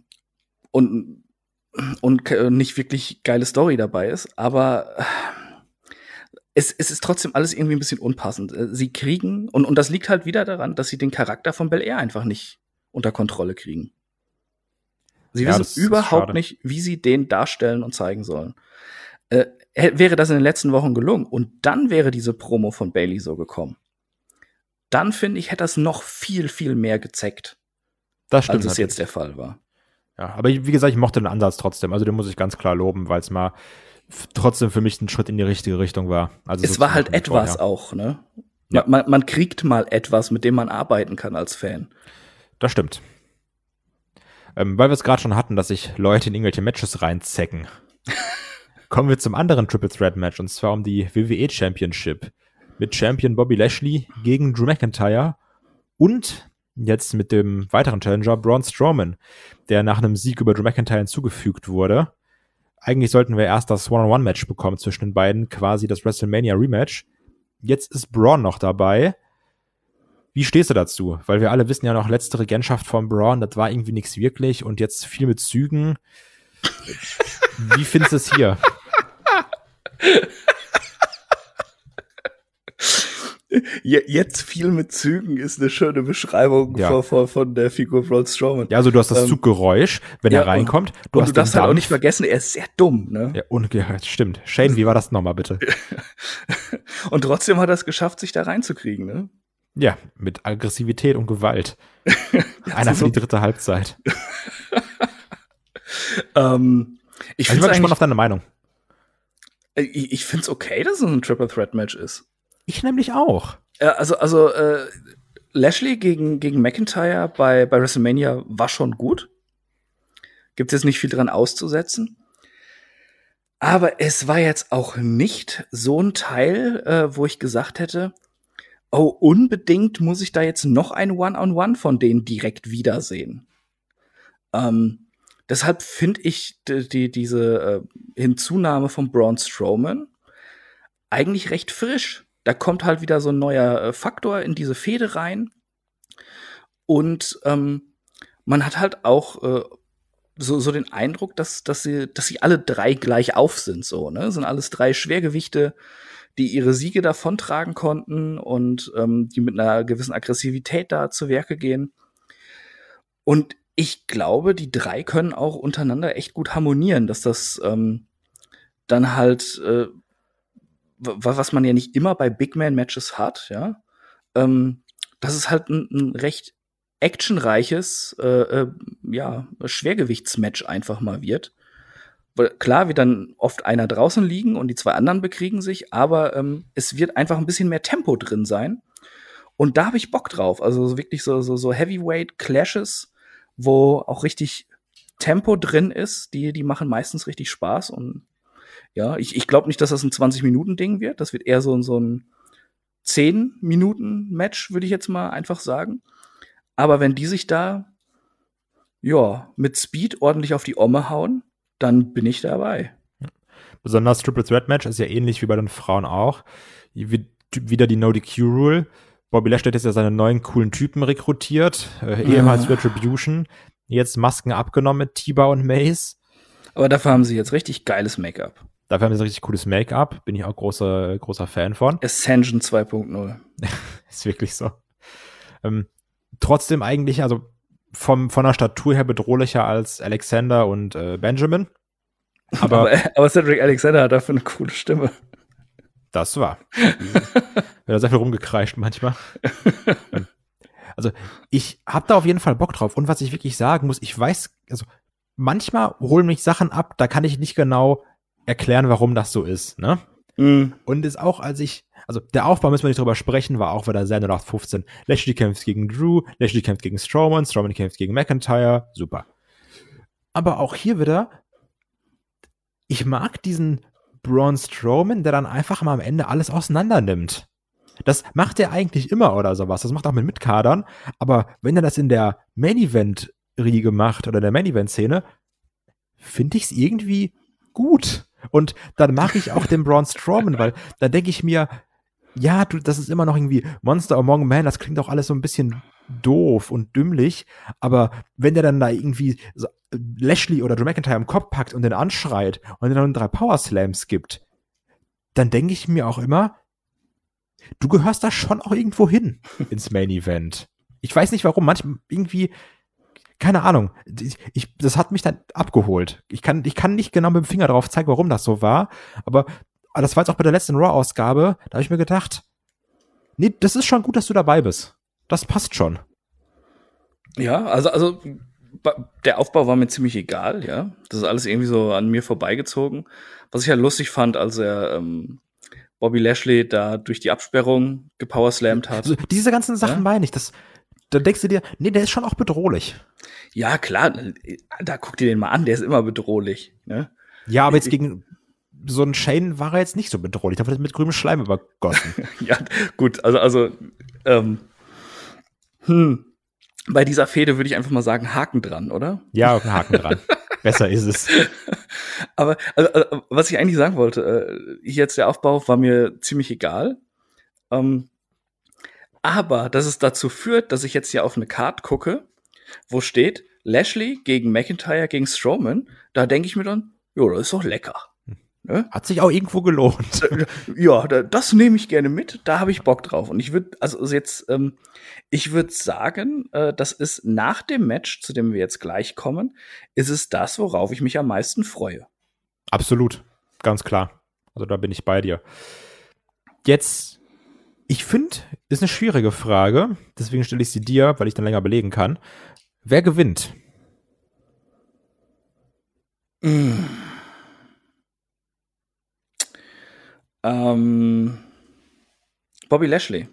nicht wirklich geile Story dabei ist, aber es ist trotzdem alles irgendwie ein bisschen unpassend. Sie kriegen, und das liegt halt wieder daran, dass sie den Charakter von Belair einfach nicht unter Kontrolle kriegen. Sie Ja, das wissen ist überhaupt schade. nicht, wie sie den darstellen und zeigen sollen. Wäre das in den letzten Wochen gelungen und dann wäre diese Promo von Bayley so gekommen, dann finde ich, hätte das noch viel, viel mehr gezeckt, Das stimmt als es jetzt der natürlich. Fall war. Ja, aber wie gesagt, ich mochte den Ansatz trotzdem. Also den muss ich ganz klar loben, weil es mal trotzdem für mich ein Schritt in die richtige Richtung war. Also Es so war zu halt machen wie etwas vorher. auch, ne? Ja. Man kriegt mal etwas, mit dem man arbeiten kann als Fan. Das stimmt. Weil wir es gerade schon hatten, dass sich Leute in irgendwelche Matches reinzecken. Kommen wir zum anderen Triple Threat Match, und zwar um die WWE Championship. Mit Champion Bobby Lashley gegen Drew McIntyre und jetzt mit dem weiteren Challenger Braun Strowman, der nach einem Sieg über Drew McIntyre hinzugefügt wurde. Eigentlich sollten wir erst das One-on-One-Match bekommen zwischen den beiden, quasi das WrestleMania-Rematch. Jetzt ist Braun noch dabei. Wie stehst du dazu? Weil wir alle wissen ja noch, letzte Regentschaft von Braun, das war irgendwie nichts wirklich und jetzt viel mit Zügen. Wie findest du es hier? Jetzt viel mit Zügen ist eine schöne Beschreibung Ja. von der Figur Braun Strowman. Ja, also du hast das Zuggeräusch, wenn ja, er reinkommt. Du hast darfst den halt auch Dampf. nicht vergessen, er ist sehr dumm, ne? Ja, ja, stimmt. Shane, wie war das nochmal bitte? Und trotzdem hat er es geschafft, sich da reinzukriegen, ne? Ja, mit Aggressivität und Gewalt. Einer für die dritte Halbzeit. Ich Ich bin finde gespannt auf deine Meinung. ich finde es okay, dass es ein Triple Threat Match ist. Ich nämlich auch. Also Lashley gegen McIntyre bei WrestleMania war schon gut. Gibt jetzt nicht viel dran auszusetzen. Aber es war jetzt auch nicht so ein Teil, wo ich gesagt hätte, oh, unbedingt muss ich da jetzt noch ein One-on-One von denen direkt wiedersehen. Deshalb finde ich diese Hinzunahme von Braun Strowman eigentlich recht frisch. Da kommt halt wieder so ein neuer Faktor in diese Fehde rein. Und man hat halt auch so den Eindruck, dass sie alle drei gleich auf sind, so, ne? Sind alles drei Schwergewichte, die ihre Siege davontragen konnten und die mit einer gewissen Aggressivität da zu Werke gehen. Und ich glaube, die drei können auch untereinander echt gut harmonieren, dass das dann halt was man ja nicht immer bei Big-Man-Matches hat, ja, dass es halt ein recht actionreiches Schwergewichtsmatch einfach mal wird. Weil klar wird dann oft einer draußen liegen und die zwei anderen bekriegen sich, aber es wird einfach ein bisschen mehr Tempo drin sein. Und da habe ich Bock drauf. Also wirklich so Heavyweight-Clashes, wo auch richtig Tempo drin ist, die machen meistens richtig Spaß. Und ja, ich glaube nicht, dass das ein 20-Minuten-Ding wird. Das wird eher so ein 10-Minuten-Match, würde ich jetzt mal einfach sagen. Aber wenn die sich da mit Speed ordentlich auf die Omme hauen, dann bin ich dabei. Besonders Triple Threat Match ist ja ähnlich wie bei den Frauen auch. Wieder die No-DQ-Rule. Bobby Lashley hat jetzt ja seine neuen coolen Typen rekrutiert. Ehemals Retribution. Jetzt Masken abgenommen mit T-Bar und Mace. Aber dafür haben sie jetzt richtig geiles Make-up. Dafür haben sie richtig cooles Make-up. Bin ich auch großer Fan von. Ascension 2.0. Ist wirklich so. Trotzdem eigentlich, also von der Statur her bedrohlicher als Alexander und Benjamin. Aber Cedric Alexander hat dafür eine coole Stimme. Das war. Wird da sehr viel rumgekreischt manchmal. Also ich habe da auf jeden Fall Bock drauf. Und was ich wirklich sagen muss, ich weiß, also manchmal holen mich Sachen ab, da kann ich nicht genau erklären, warum das so ist, ne? Und ist auch, also der Aufbau, müssen wir nicht drüber sprechen, war auch wieder sehr 0815. Lashley kämpft gegen Drew, Lashley kämpft gegen Strowman, Strowman kämpft gegen McIntyre, super. Aber auch hier wieder, ich mag diesen Braun Strowman, der dann einfach mal am Ende alles auseinander nimmt. Das macht er eigentlich immer oder sowas. Das macht auch mit Mitkadern. Aber wenn er das in der Main-Event-Riege macht oder in der Main-Event-Szene, finde ich es irgendwie gut. Und dann mache ich auch den Braun Strowman, weil da denke ich mir, ja, das ist immer noch irgendwie Monster Among Men, das klingt auch alles so ein bisschen doof und dümmlich, aber wenn der dann da irgendwie so Lashley oder Drew McIntyre im Kopf packt und den anschreit und dann 3 Power Slams gibt, dann denke ich mir auch immer, du gehörst da schon auch irgendwo hin ins Main Event. Ich weiß nicht warum, manchmal irgendwie, keine Ahnung. Das hat mich dann abgeholt. Ich kann nicht genau mit dem Finger drauf zeigen, warum das so war, aber das war jetzt auch bei der letzten Raw-Ausgabe, da habe ich mir gedacht, nee, das ist schon gut, dass du dabei bist. Das passt schon. Ja, also der Aufbau war mir ziemlich egal, ja. Das ist alles irgendwie so an mir vorbeigezogen. Was ich ja lustig fand, als er Bobby Lashley da durch die Absperrung gepowerslammt hat. Also, diese ganzen Sachen meine ich. Da denkst du dir, nee, der ist schon auch bedrohlich. Ja, klar, da guck dir den mal an, der ist immer bedrohlich. Ne? Ja, aber jetzt gegen so einen Shane war er jetzt nicht so bedrohlich. Da wird er mit grünem Schleim übergossen. Ja, gut, also bei dieser Fehde würde ich einfach mal sagen, Haken dran, oder? Ja, Haken dran. Besser ist es. Aber was ich eigentlich sagen wollte, hier jetzt der Aufbau war mir ziemlich egal. Aber dass es dazu führt, dass ich jetzt hier auf eine Card gucke, wo steht Lashley gegen McIntyre gegen Strowman, da denke ich mir dann, jo, das ist doch lecker. Ne? Hat sich auch irgendwo gelohnt. Ja, das nehme ich gerne mit, da habe ich Bock drauf. Und ich würde, ich würde sagen, das ist nach dem Match, zu dem wir jetzt gleich kommen, ist es das, worauf ich mich am meisten freue. Absolut, ganz klar. Also da bin ich bei dir. Jetzt, ich finde, ist eine schwierige Frage, deswegen stelle ich sie dir, weil ich dann länger belegen kann. Wer gewinnt? Bobby Lashley.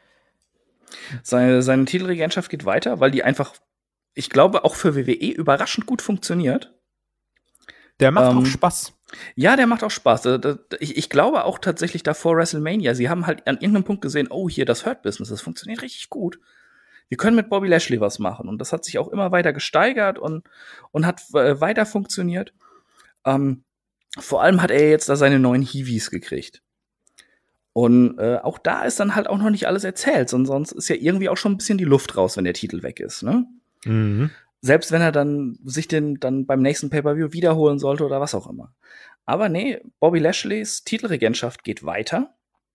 Seine Titelregentschaft geht weiter, weil die einfach, ich glaube, auch für WWE überraschend gut funktioniert. Der macht auch Spaß. Ja, der macht auch Spaß. Ich glaube auch tatsächlich davor WrestleMania. Sie haben halt an irgendeinem Punkt gesehen, oh, hier das Hurt Business, das funktioniert richtig gut. Wir können mit Bobby Lashley was machen. Und das hat sich auch immer weiter gesteigert und hat weiter funktioniert. Vor allem hat er jetzt da seine neuen Heavies gekriegt. Und auch da ist dann halt auch noch nicht alles erzählt, sonst ist ja irgendwie auch schon ein bisschen die Luft raus, wenn der Titel weg ist, ne? Mhm. Selbst wenn er dann sich den dann beim nächsten Pay-Per-View wiederholen sollte oder was auch immer. Aber nee, Bobby Lashleys Titelregentschaft geht weiter.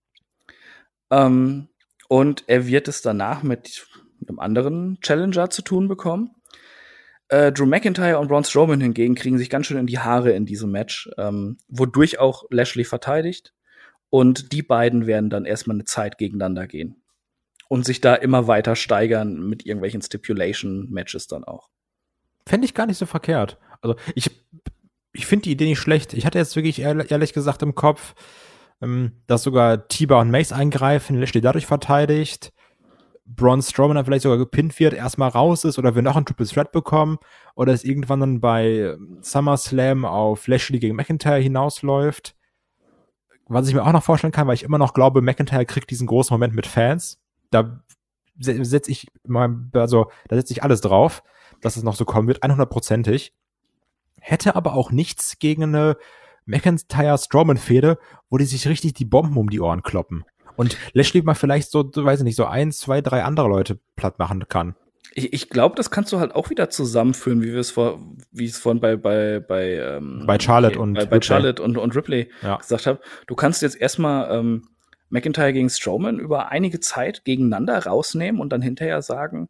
Und er wird es danach mit einem anderen Challenger zu tun bekommen. Drew McIntyre und Braun Strowman hingegen kriegen sich ganz schön in die Haare in diesem Match, wodurch auch Lashley verteidigt. Und die beiden werden dann erstmal eine Zeit gegeneinander gehen. Und sich da immer weiter steigern mit irgendwelchen Stipulation-Matches dann auch. Fände ich gar nicht so verkehrt. Also ich finde die Idee nicht schlecht. Ich hatte jetzt wirklich ehrlich gesagt im Kopf, dass sogar Tiba und Mace eingreifen, Lashley dadurch verteidigt, Braun Strowman dann vielleicht sogar gepinnt wird, erstmal raus ist oder wir noch einen Triple Threat bekommen oder es irgendwann dann bei SummerSlam auf Lashley gegen McIntyre hinausläuft. Was ich mir auch noch vorstellen kann, weil ich immer noch glaube, McIntyre kriegt diesen großen Moment mit Fans. Da setze ich alles drauf, dass es noch so kommen wird, 100%ig. Hätte aber auch nichts gegen eine McIntyre-Strowman-Fehde, wo die sich richtig die Bomben um die Ohren kloppen. Und Lashley mal vielleicht so, weiß ich nicht, so 1, 2, 3 andere Leute platt machen kann. Ich glaube, das kannst du halt auch wieder zusammenführen, wie es vorhin bei Charlotte und bei Charlotte und Ripley gesagt habe. Du kannst jetzt erstmal McIntyre gegen Strowman über einige Zeit gegeneinander rausnehmen und dann hinterher sagen,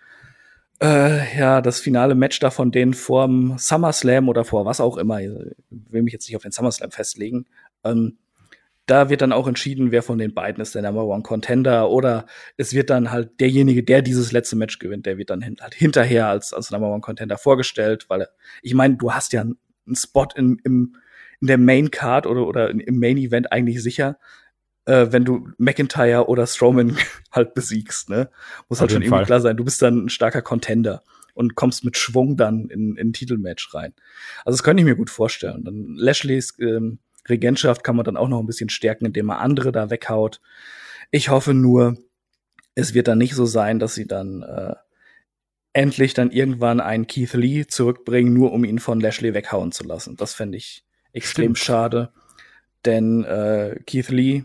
das finale Match da von denen vorm SummerSlam oder vor was auch immer, ich will mich jetzt nicht auf den SummerSlam festlegen, da wird dann auch entschieden, wer von den beiden ist der Number One Contender, oder es wird dann halt derjenige, der dieses letzte Match gewinnt, der wird dann halt hinterher als Number One Contender vorgestellt, weil ich meine, du hast ja einen Spot in der Main Card oder im Main Event eigentlich sicher, wenn du McIntyre oder Strowman halt besiegst, ne? Muss halt schon irgendwie klar sein, du bist dann ein starker Contender und kommst mit Schwung dann in ein Titelmatch rein. Also das könnte ich mir gut vorstellen. Dann Lashleys Regentschaft kann man dann auch noch ein bisschen stärken, indem man andere da weghaut. Ich hoffe nur, es wird dann nicht so sein, dass sie dann endlich dann irgendwann einen Keith Lee zurückbringen, nur um ihn von Lashley weghauen zu lassen. Das fände ich extrem schade, denn Keith Lee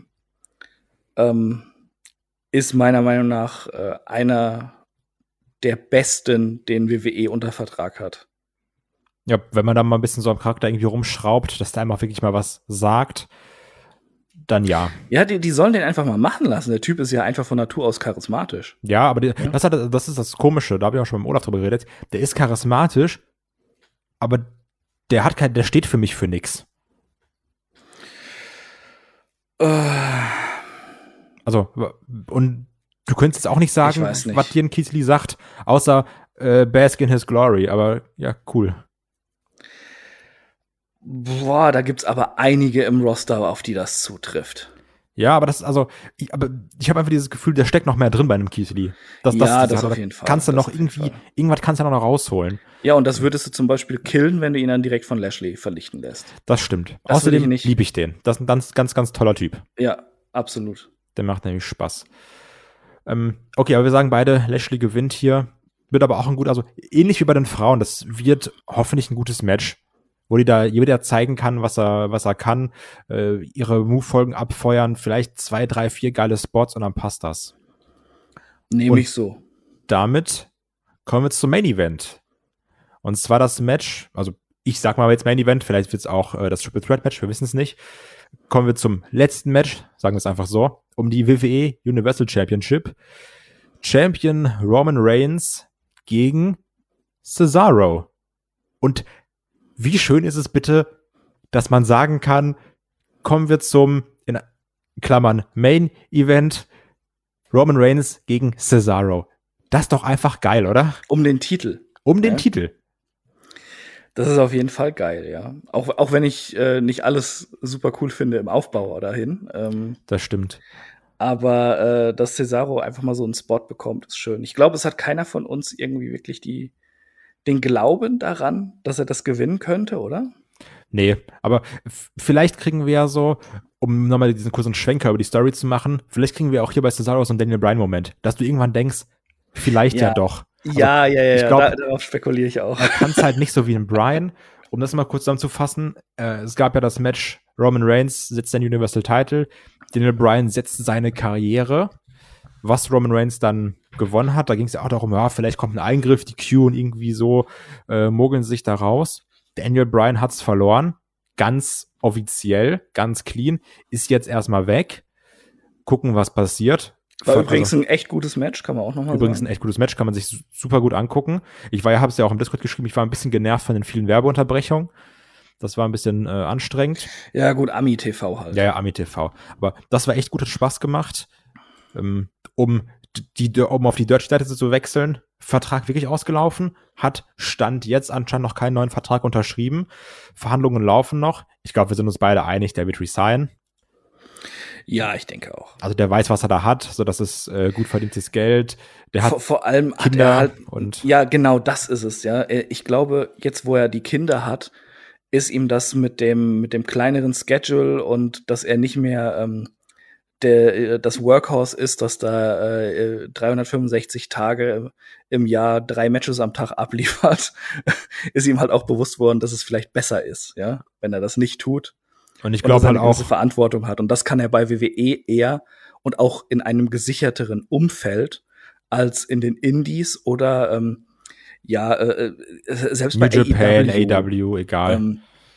ist meiner Meinung nach einer der besten, den WWE unter Vertrag hat. Ja, wenn man da mal ein bisschen so am Charakter irgendwie rumschraubt, dass der einfach wirklich mal was sagt, dann ja. Ja, die sollen den einfach mal machen lassen. Der Typ ist ja einfach von Natur aus charismatisch. Ja, aber das ist das Komische, da habe ich auch schon mit Olaf drüber geredet. Der ist charismatisch, aber der steht für mich für nix. Also, und du könntest jetzt auch nicht sagen, was dir ein Keith Lee sagt, außer bask in his glory, aber ja, cool. Boah, da gibt's aber einige im Roster, auf die das zutrifft. Ja, aber ich habe einfach dieses Gefühl, da steckt noch mehr drin bei einem Keith Lee. Das auf jeden Fall. Kannst du noch irgendwas kannst du noch rausholen. Ja, und das würdest du zum Beispiel killen, wenn du ihn dann direkt von Lashley vernichten lässt. Das stimmt. Außerdem liebe ich den. Das ist ein ganz, ganz, ganz toller Typ. Ja, absolut. Der macht nämlich Spaß. Okay, aber wir sagen beide, Lashley gewinnt hier. Wird aber auch also ähnlich wie bei den Frauen, das wird hoffentlich ein gutes Match, wo jeder zeigen kann, was er kann, ihre Move-Folgen abfeuern, vielleicht 2, 3, 4 geile Spots und dann passt das. Nehme ich so. Damit kommen wir zum Main Event. Und zwar das Match, also ich sag mal jetzt Main Event, vielleicht wird es auch das Triple Threat Match, wir wissen es nicht. Kommen wir zum letzten Match, sagen wir es einfach so, um die WWE Universal Championship. Champion Roman Reigns gegen Cesaro. Und wie schön ist es bitte, dass man sagen kann, kommen wir zum, in Klammern, Main Event, Roman Reigns gegen Cesaro. Das ist doch einfach geil, oder? Um den Titel. Um den Titel. Das ist auf jeden Fall geil, ja. Auch wenn ich nicht alles super cool finde im Aufbau dahin. Das stimmt. Aber dass Cesaro einfach mal so einen Spot bekommt, ist schön. Ich glaube, es hat keiner von uns irgendwie wirklich den Glauben daran, dass er das gewinnen könnte, oder? Nee, aber vielleicht kriegen wir ja so, um nochmal diesen kurzen Schwenker über die Story zu machen, vielleicht kriegen wir auch hier bei Cesaro so einen Daniel Bryan-Moment, dass du irgendwann denkst, vielleicht ja doch. Also, ich glaub, darauf spekuliere ich auch. Er kann es halt nicht so wie ein Bryan. Um das mal kurz zusammenzufassen, es gab ja das Match, Roman Reigns setzt den Universal Title, Daniel Bryan setzt seine Karriere, was Roman Reigns dann gewonnen hat. Da ging es ja auch darum, ja, vielleicht kommt ein Eingriff, die Q und irgendwie so mogeln sich da raus. Daniel Bryan hat's verloren, ganz offiziell, ganz clean, ist jetzt erstmal weg. Gucken, was passiert. War übrigens ein echt gutes Match, kann man auch nochmal sagen. Übrigens ein echt gutes Match, kann man sich super gut angucken. Habe es ja auch im Discord geschrieben, ich war ein bisschen genervt von den vielen Werbeunterbrechungen. Das war ein bisschen anstrengend. Ja gut, Ami-TV halt. Ja, Ami-TV. Aber das war echt gut, hat Spaß gemacht. Um auf die Deutsche-Seite zu wechseln, Vertrag wirklich ausgelaufen, Stand jetzt anscheinend noch keinen neuen Vertrag unterschrieben. Verhandlungen laufen noch. Ich glaube, wir sind uns beide einig, der wird resignen. Ja, ich denke auch. Also der weiß, was er da hat, so das ist gut verdientes Geld. Der hat vor allem Kinder hat er halt, und ja, genau, das ist es, ja. Ich glaube, jetzt, wo er die Kinder hat, ist ihm das mit dem kleineren Schedule und dass er nicht mehr das Workhorse ist, das da 365 Tage im Jahr 3 Matches am Tag abliefert, ist ihm halt auch bewusst worden, dass es vielleicht besser ist, ja, wenn er das nicht tut. Und ich glaube halt auch, dass er Verantwortung hat. Und das kann er bei WWE eher und auch in einem gesicherteren Umfeld als in den Indies oder selbst New bei Japan, AEW, egal.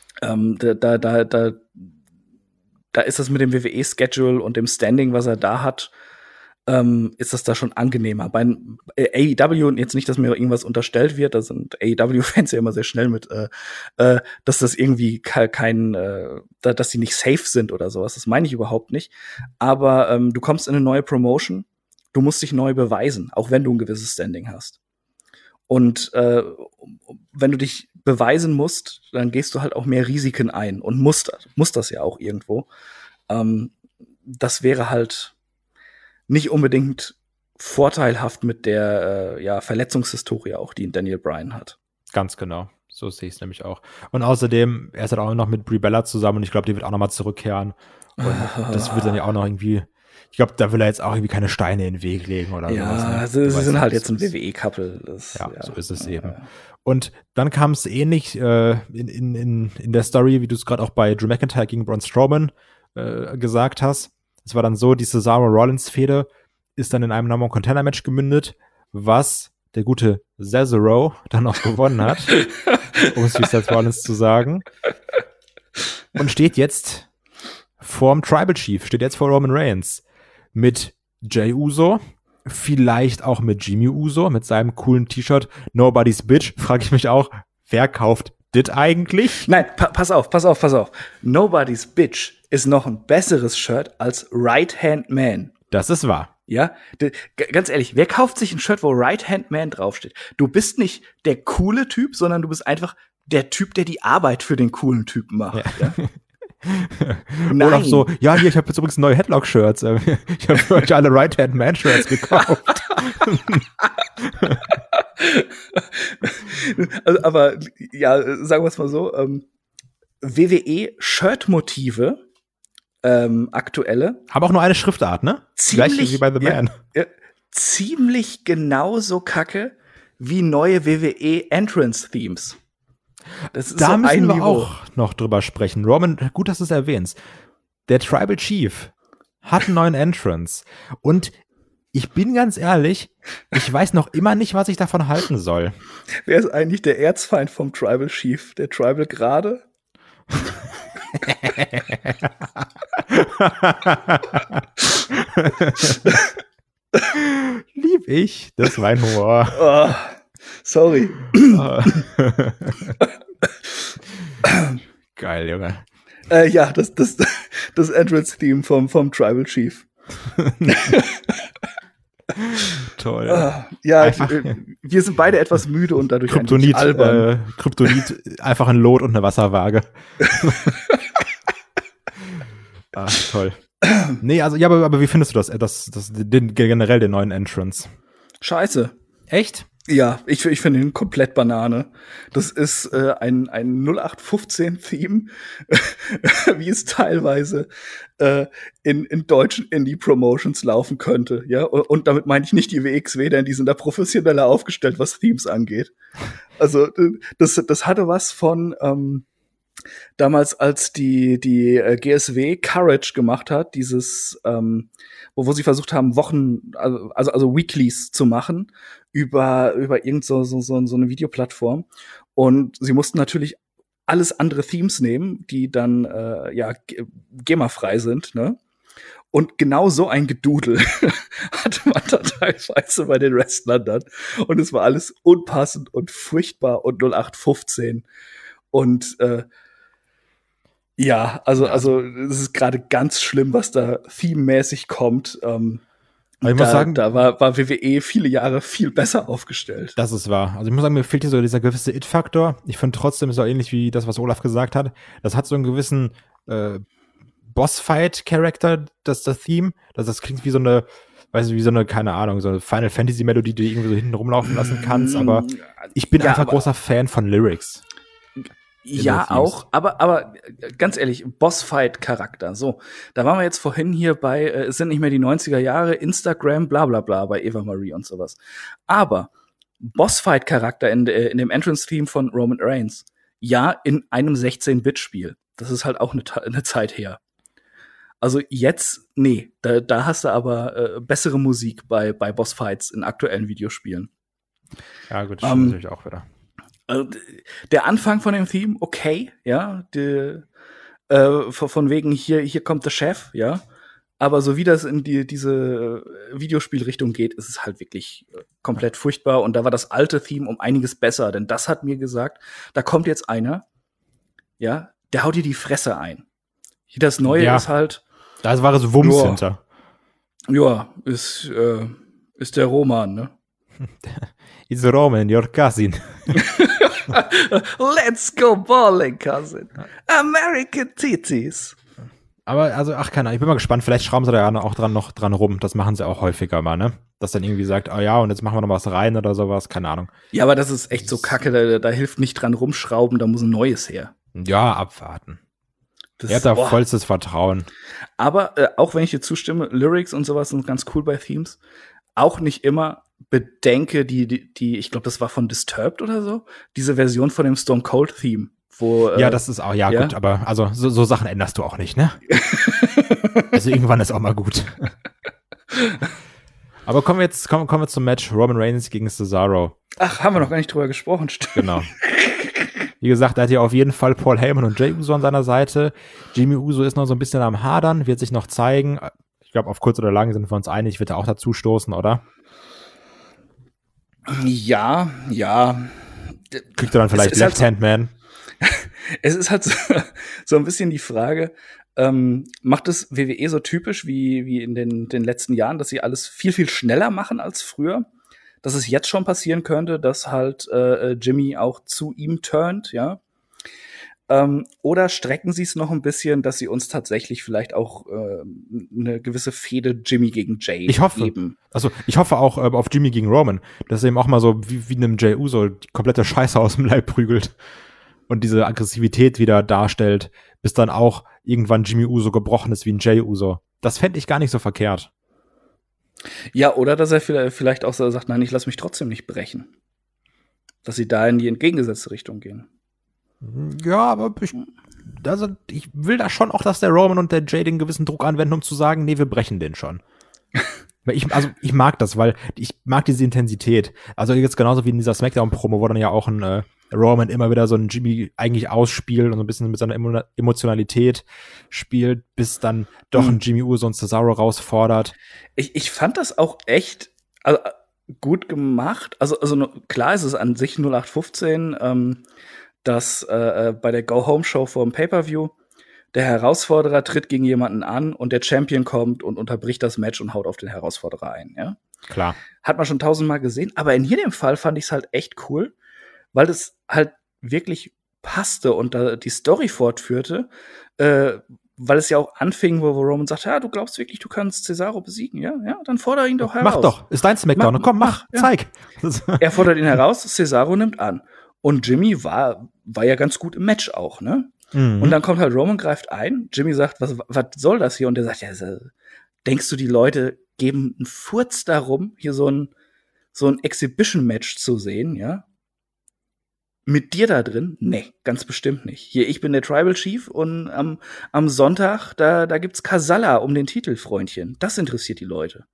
Da ist das mit dem WWE-Schedule und dem Standing, was er da hat, ist das da schon angenehmer. Bei AEW, und jetzt nicht, dass mir irgendwas unterstellt wird, da sind AEW-Fans ja immer sehr schnell mit, dass das irgendwie dass die nicht safe sind oder sowas. Das meine ich überhaupt nicht. Aber du kommst in eine neue Promotion, du musst dich neu beweisen, auch wenn du ein gewisses Standing hast. Und wenn du dich beweisen musst, dann gehst du halt auch mehr Risiken ein und musst das ja auch irgendwo. Das wäre halt nicht unbedingt vorteilhaft mit der Verletzungshistorie auch, die Daniel Bryan hat. Ganz genau. So sehe ich es nämlich auch. Und außerdem, er ist halt auch noch mit Brie Bella zusammen und ich glaube, die wird auch noch mal zurückkehren. Und das wird dann ja auch noch irgendwie, ich glaube, da will er jetzt auch irgendwie keine Steine in den Weg legen oder sowas. Ja, also sie sind halt jetzt ein WWE-Couple. Ja, so ist es eben. Und dann kam es ähnlich in der Story, wie du es gerade auch bei Drew McIntyre gegen Braun Strowman gesagt hast. Es war dann so, die Cesaro-Rollins-Fehde ist dann in einem Number One Contender-Match gemündet, was der gute Cesaro dann auch gewonnen hat, um es wie Seth Rollins zu sagen. Und steht jetzt vorm Tribal Chief, steht jetzt vor Roman Reigns. Mit Jey Uso, vielleicht auch mit Jimmy Uso, mit seinem coolen T-Shirt Nobody's Bitch, frage ich mich auch, wer kauft das eigentlich? Nein, pass auf. Nobody's Bitch ist noch ein besseres Shirt als Right Hand Man. Das ist wahr. Ja, ganz ehrlich, wer kauft sich ein Shirt, wo Right Hand Man draufsteht? Du bist nicht der coole Typ, sondern du bist einfach der Typ, der die Arbeit für den coolen Typen macht. Ja? Nein. Oder so, ja, hier, ich habe jetzt übrigens neue Headlock-Shirts. Ich habe für euch alle Right-Hand-Man-Shirts gekauft. Also, aber, ja, sagen wir es mal so, WWE-Shirt-Motive, aktuelle. Haben auch nur eine Schriftart, ne? Ziemlich, gleich wie bei The Man. Ja, ziemlich genauso kacke wie neue WWE-Entrance-Themes. Das ist da so müssen wir Niveau. auch noch drüber sprechen. Roman, gut, dass du es erwähnst. Der Tribal Chief hat einen neuen Entrance. Und ich bin ganz ehrlich, ich weiß noch immer nicht, was ich davon halten soll. Wer ist eigentlich der Erzfeind vom Tribal Chief? Der Tribal Gerade? Lieb ich, das ist mein Humor. Oh, sorry. Geil, Junge. Ja, das Entrance-Theme vom Tribal Chief. Toll. Ja, wir sind beide etwas müde und dadurch Kryptonit, albern. Kryptonit, einfach ein Lot und eine Wasserwaage. Toll. Nee, also, ja, aber wie findest du generell den neuen Entrance? Scheiße. Echt? Ja, ich finde ihn komplett Banane. Das ist ein 0815-Theme, wie es teilweise in deutschen Indie-Promotions laufen könnte. Ja, und damit meine ich nicht die WXW, denn die sind da professioneller aufgestellt, was Themes angeht. Also das hatte was von damals, als die GSW Courage gemacht hat, dieses wo sie versucht haben, also Weeklies zu machen über irgend so eine Videoplattform. Und sie mussten natürlich alles andere Themes nehmen, die dann GEMA-frei sind, ne? Und genau so ein Gedudel hatte man da teilweise bei den Wrestlern dann. Und es war alles unpassend und furchtbar und 0815. Und ja, also es ist gerade ganz schlimm, was da thememäßig kommt. Ich muss sagen, da war WWE viele Jahre viel besser aufgestellt. Das ist wahr. Also ich muss sagen, mir fehlt hier so dieser gewisse It-Faktor. Ich finde trotzdem, ist auch ähnlich wie das, was Olaf gesagt hat. Das hat so einen gewissen Boss-Fight-Charakter, das Theme. Das klingt wie so eine, keine Ahnung, so eine Final Fantasy-Melodie, die du irgendwie so hinten rumlaufen lassen kannst. Aber ich bin einfach großer Fan von Lyrics. Ja, auch, aber ganz ehrlich, Bossfight-Charakter. So, da waren wir jetzt vorhin hier bei, es sind nicht mehr die 90er Jahre, Instagram, bla bla bla, bei Eva Marie und sowas. Aber Bossfight-Charakter in dem Entrance-Theme von Roman Reigns, ja, in einem 16-Bit-Spiel. Das ist halt auch eine Zeit her. Also jetzt, nee, da hast du aber bessere Musik bei Bossfights in aktuellen Videospielen. Ja, gut, das stimmt natürlich auch wieder. Der Anfang von dem Theme, okay, ja, von wegen hier kommt der Chef, ja, aber so wie das in diese Videospielrichtung geht, ist es halt wirklich komplett furchtbar und da war das alte Theme um einiges besser, denn das hat mir gesagt, da kommt jetzt einer, ja, der haut dir die Fresse ein. Hier das Neue ist halt, da war es Wumms hinter. Ja, ist der Roman, ne? It's Roman, your cousin. Let's go bowling, cousin. American Titties. Aber, also, keine Ahnung, ich bin mal gespannt, vielleicht schrauben sie da ja auch dran rum. Das machen sie auch häufiger mal, ne? Dass dann irgendwie sagt, oh ja, und jetzt machen wir noch was rein oder sowas, keine Ahnung. Ja, aber das ist echt so kacke, da hilft nicht dran rumschrauben, da muss ein Neues her. Ja, abwarten. Er hat da vollstes Vertrauen. Aber auch wenn ich dir zustimme, Lyrics und sowas sind ganz cool bei Themes. Auch nicht immer bedenke die ich glaube, das war von Disturbed oder so, diese Version von dem Stone Cold Theme, wo ja, das ist auch, ja gut, aber also so Sachen änderst du auch nicht, ne? Also irgendwann ist auch mal gut. Aber kommen wir zum Match Roman Reigns gegen Cesaro. Ach, haben wir noch gar nicht drüber gesprochen, stimmt. Genau. Wie gesagt, er hat ja auf jeden Fall Paul Heyman und Jey Uso an seiner Seite. Jimmy Uso ist noch so ein bisschen am Hadern, wird sich noch zeigen. Ich glaube, auf kurz oder lang sind wir uns einig, wird er auch dazu stoßen, oder? Ja. Kriegt er dann vielleicht Left-Hand-Man? Es ist halt so ein bisschen die Frage, macht es WWE so typisch wie in den letzten Jahren, dass sie alles viel, viel schneller machen als früher? Dass es jetzt schon passieren könnte, dass halt Jimmy auch zu ihm turnt, ja? Oder strecken sie es noch ein bisschen, dass sie uns tatsächlich vielleicht auch eine gewisse Fehde Jimmy gegen Jay geben? Ich hoffe auch auf Jimmy gegen Roman, dass er ihm auch mal so wie einem Jey Uso die komplette Scheiße aus dem Leib prügelt und diese Aggressivität wieder darstellt, bis dann auch irgendwann Jimmy Uso gebrochen ist wie ein Jey Uso. Das fände ich gar nicht so verkehrt. Ja, oder dass er vielleicht auch so sagt, nein, ich lasse mich trotzdem nicht brechen. Dass sie da in die entgegengesetzte Richtung gehen. Ja, aber ich will da schon auch, dass der Roman und der Jay den gewissen Druck anwenden, um zu sagen, nee, wir brechen den schon. Ich mag das, weil ich mag diese Intensität. Also jetzt genauso wie in dieser Smackdown-Promo, wo dann ja auch ein Roman immer wieder so einen Jimmy eigentlich ausspielt und so ein bisschen mit seiner Emotionalität spielt, bis dann doch ein Jimmy Uso und Cesaro rausfordert. Ich fand das auch echt gut gemacht. Also klar ist es an sich 0815, dass bei der Go-Home-Show vor dem Pay-Per-View der Herausforderer tritt gegen jemanden an und der Champion kommt und unterbricht das Match und haut auf den Herausforderer ein, ja? Klar. Hat man schon 1000-mal gesehen, aber in jedem Fall fand ich es halt echt cool, weil das halt wirklich passte und da die Story fortführte, weil es ja auch anfing, wo Roman sagt, ja, du glaubst wirklich, du kannst Cesaro besiegen, ja? Ja, dann fordere ihn doch heraus. Mach doch, ist dein Smackdown, komm, mach, zeig. Ja. Er fordert ihn heraus, Cesaro nimmt an. Und Jimmy war ja ganz gut im Match auch, ne? Mhm. Und dann kommt halt Roman, greift ein. Jimmy sagt, was soll das hier? Und der sagt, ja, denkst du, die Leute geben einen Furz darum, hier so ein Exhibition-Match zu sehen, ja? Mit dir da drin? Nee, ganz bestimmt nicht. Hier, ich bin der Tribal Chief und am Sonntag, da gibt's Kasala um den Titel, Freundchen. Das interessiert die Leute.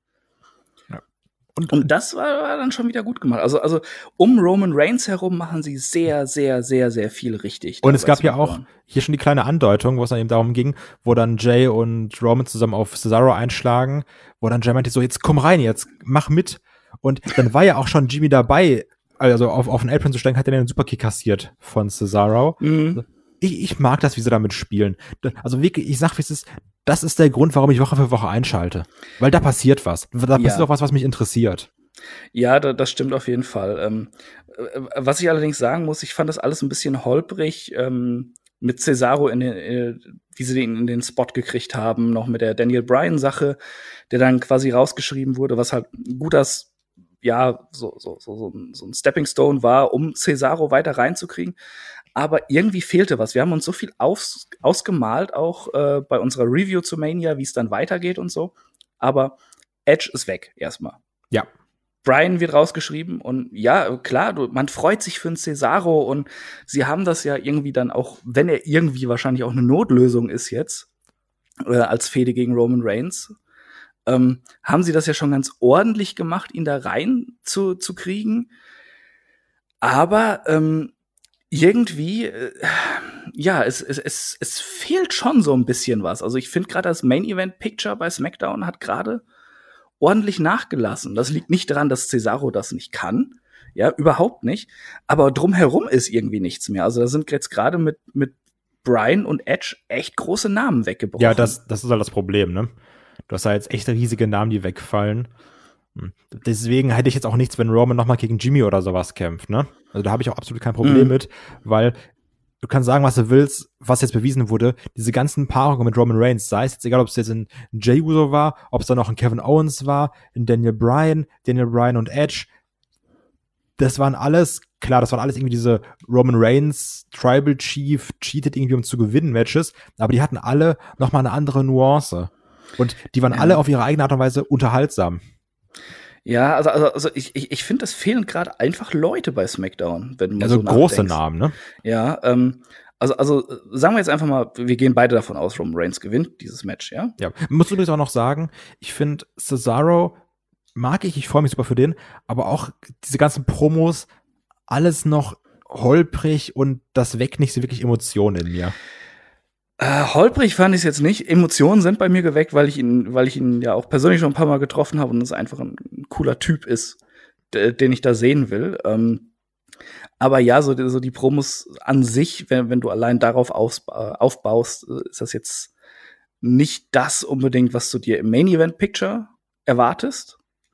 Und das war dann schon wieder gut gemacht. Also um Roman Reigns herum machen sie sehr, sehr, sehr, sehr viel richtig. Und es gab ja auch hier schon die kleine Andeutung, wo es dann eben darum ging, wo dann Jay und Roman zusammen auf Cesaro einschlagen, wo dann Jay meinte so, jetzt komm rein, jetzt mach mit. Und dann war ja auch schon Jimmy dabei, also auf den Apron zu steigen, hat er einen Superkick kassiert von Cesaro. Mhm. Ich mag das, wie sie damit spielen. Also wirklich, ich sag, wie es ist, das ist der Grund, warum ich Woche für Woche einschalte. Weil da passiert was. Da passiert auch was mich interessiert. Ja, das stimmt auf jeden Fall. Was ich allerdings sagen muss, ich fand das alles ein bisschen holprig mit Cesaro, wie sie den in den Spot gekriegt haben, noch mit der Daniel Bryan-Sache, der dann quasi rausgeschrieben wurde, was halt ein gutes, ja, so ein Stepping Stone war, um Cesaro weiter reinzukriegen. Aber irgendwie fehlte was. Wir haben uns so viel ausgemalt, auch bei unserer Review zu Mania, wie es dann weitergeht und so. Aber Edge ist weg, erstmal. Ja. Bryan wird rausgeschrieben und ja, klar, man freut sich für einen Cesaro und sie haben das ja irgendwie dann auch, wenn er irgendwie wahrscheinlich auch eine Notlösung ist jetzt, als Fehde gegen Roman Reigns, haben sie das ja schon ganz ordentlich gemacht, ihn da rein zu kriegen. Aber irgendwie, ja, es fehlt schon so ein bisschen was. Also ich finde gerade das Main-Event-Picture bei SmackDown hat gerade ordentlich nachgelassen. Das liegt nicht daran, dass Cesaro das nicht kann. Ja, überhaupt nicht. Aber drumherum ist irgendwie nichts mehr. Also da sind jetzt gerade mit Bryan und Edge echt große Namen weggebrochen. Ja, das ist halt das Problem, ne? Du hast da jetzt echt riesige Namen, die wegfallen. Deswegen hätte ich jetzt auch nichts, wenn Roman nochmal gegen Jimmy oder sowas kämpft, ne? Also da habe ich auch absolut kein Problem mit, weil du kannst sagen, was du willst, was jetzt bewiesen wurde, diese ganzen Paarungen mit Roman Reigns, sei es jetzt egal, ob es jetzt ein Jey Uso war, ob es dann noch ein Kevin Owens war, ein Daniel Bryan und Edge, das waren alles irgendwie diese Roman Reigns, Tribal Chief, cheated irgendwie um zu gewinnen Matches, aber die hatten alle nochmal eine andere Nuance. Und die waren alle auf ihre eigene Art und Weise unterhaltsam. Ja, also ich finde, es fehlen gerade einfach Leute bei SmackDown, wenn man so große Namen, ne? Ja, also sagen wir jetzt einfach mal, wir gehen beide davon aus, Roman Reigns gewinnt dieses Match, ja? Ja, musst du übrigens auch noch sagen, ich finde Cesaro ich freue mich super für den, aber auch diese ganzen Promos, alles noch holprig und das weckt nicht so wirklich Emotionen in mir. Holprig fand ich es jetzt nicht. Emotionen sind bei mir geweckt, weil ich ihn ja auch persönlich schon ein paar Mal getroffen habe und es einfach ein cooler Typ ist, den ich da sehen will. Aber ja, so die Promos an sich, wenn du allein darauf aufbaust, ist das jetzt nicht das unbedingt, was du dir im Main Event Picture erwartest.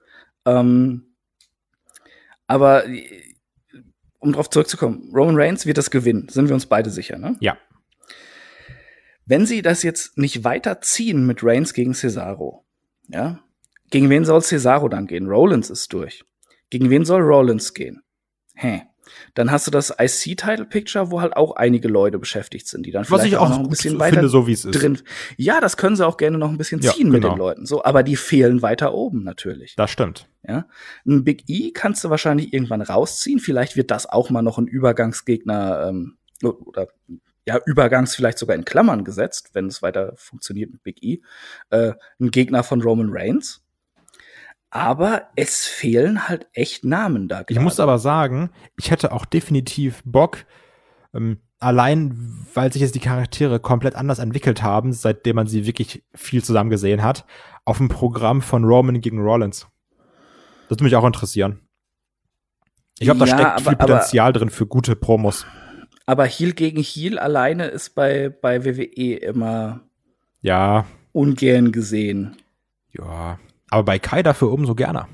Aber um drauf zurückzukommen, Roman Reigns wird das gewinnen, sind wir uns beide sicher, ne? Ja. Wenn sie das jetzt nicht weiterziehen mit Reigns gegen Cesaro, ja, gegen wen soll Cesaro dann gehen? Rollins ist durch. Gegen wen soll Rollins gehen? Dann hast du das IC-Title-Picture, wo halt auch einige Leute beschäftigt sind, die dann was vielleicht ich auch noch ein bisschen weiter finde, so wie es ist. drin. Ja, das können sie auch gerne noch ein bisschen Ja, ziehen mit genau. den Leuten. So, aber die fehlen weiter oben natürlich. Das stimmt. Ja, ein Big E kannst du wahrscheinlich irgendwann rausziehen. Vielleicht wird das auch mal noch ein Übergangsgegner oder ja, übergangs vielleicht sogar in Klammern gesetzt, wenn es weiter funktioniert mit Big E. Ein Gegner von Roman Reigns. Aber es fehlen halt echt Namen da. Ich muss aber sagen, ich hätte auch definitiv Bock, allein weil sich jetzt die Charaktere komplett anders entwickelt haben, seitdem man sie wirklich viel zusammen gesehen hat, auf ein Programm von Roman gegen Rollins. Das würde mich auch interessieren. Ich glaube, da steckt viel Potenzial drin für gute Promos. Aber Heel gegen Heel alleine ist bei WWE immer ungern gesehen. Ja, aber bei Kai dafür umso gerne.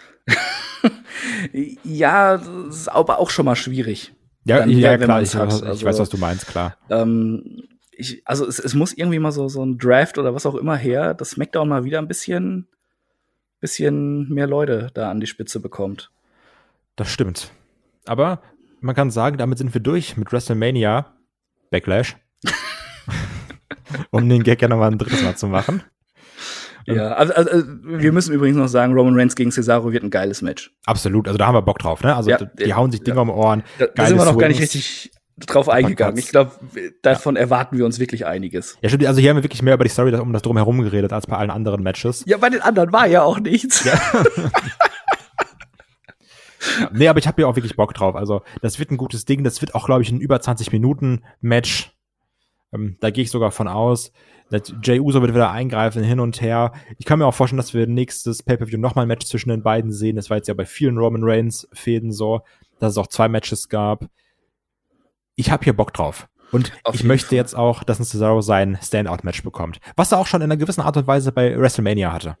Ja, das ist aber auch schon mal schwierig. Ja, Dann, klar, ich also, weiß, was du meinst, klar. Es muss irgendwie mal so ein Draft oder was auch immer her, dass SmackDown mal wieder ein bisschen mehr Leute da an die Spitze bekommt. Das stimmt. Aber man kann sagen, damit sind wir durch mit WrestleMania Backlash. Um den Gag ja nochmal ein drittes Mal zu machen. Ja, also wir müssen übrigens noch sagen, Roman Reigns gegen Cesaro wird ein geiles Match. Absolut, also da haben wir Bock drauf, ne? Also die hauen sich Dinger um Ohren. Da sind wir noch gar nicht richtig drauf eingegangen. Ich glaube, davon erwarten wir uns wirklich einiges. Ja, stimmt, also hier haben wir wirklich mehr über die Story um das Drumherum geredet, als bei allen anderen Matches. Ja, bei den anderen war ja auch nichts. Ja. Nee, aber ich habe hier auch wirklich Bock drauf. Also, das wird ein gutes Ding. Das wird auch, glaube ich, ein über 20-Minuten-Match. Da gehe ich sogar von aus. Jey Uso wird wieder eingreifen, hin und her. Ich kann mir auch vorstellen, dass wir nächstes Pay-Per-View nochmal ein Match zwischen den beiden sehen. Das war jetzt ja bei vielen Roman Reigns-Fäden so, dass es auch 2 Matches gab. Ich habe hier Bock drauf. Und ich möchte jetzt auch, dass ein Cesaro sein Standout-Match bekommt. Was er auch schon in einer gewissen Art und Weise bei WrestleMania hatte.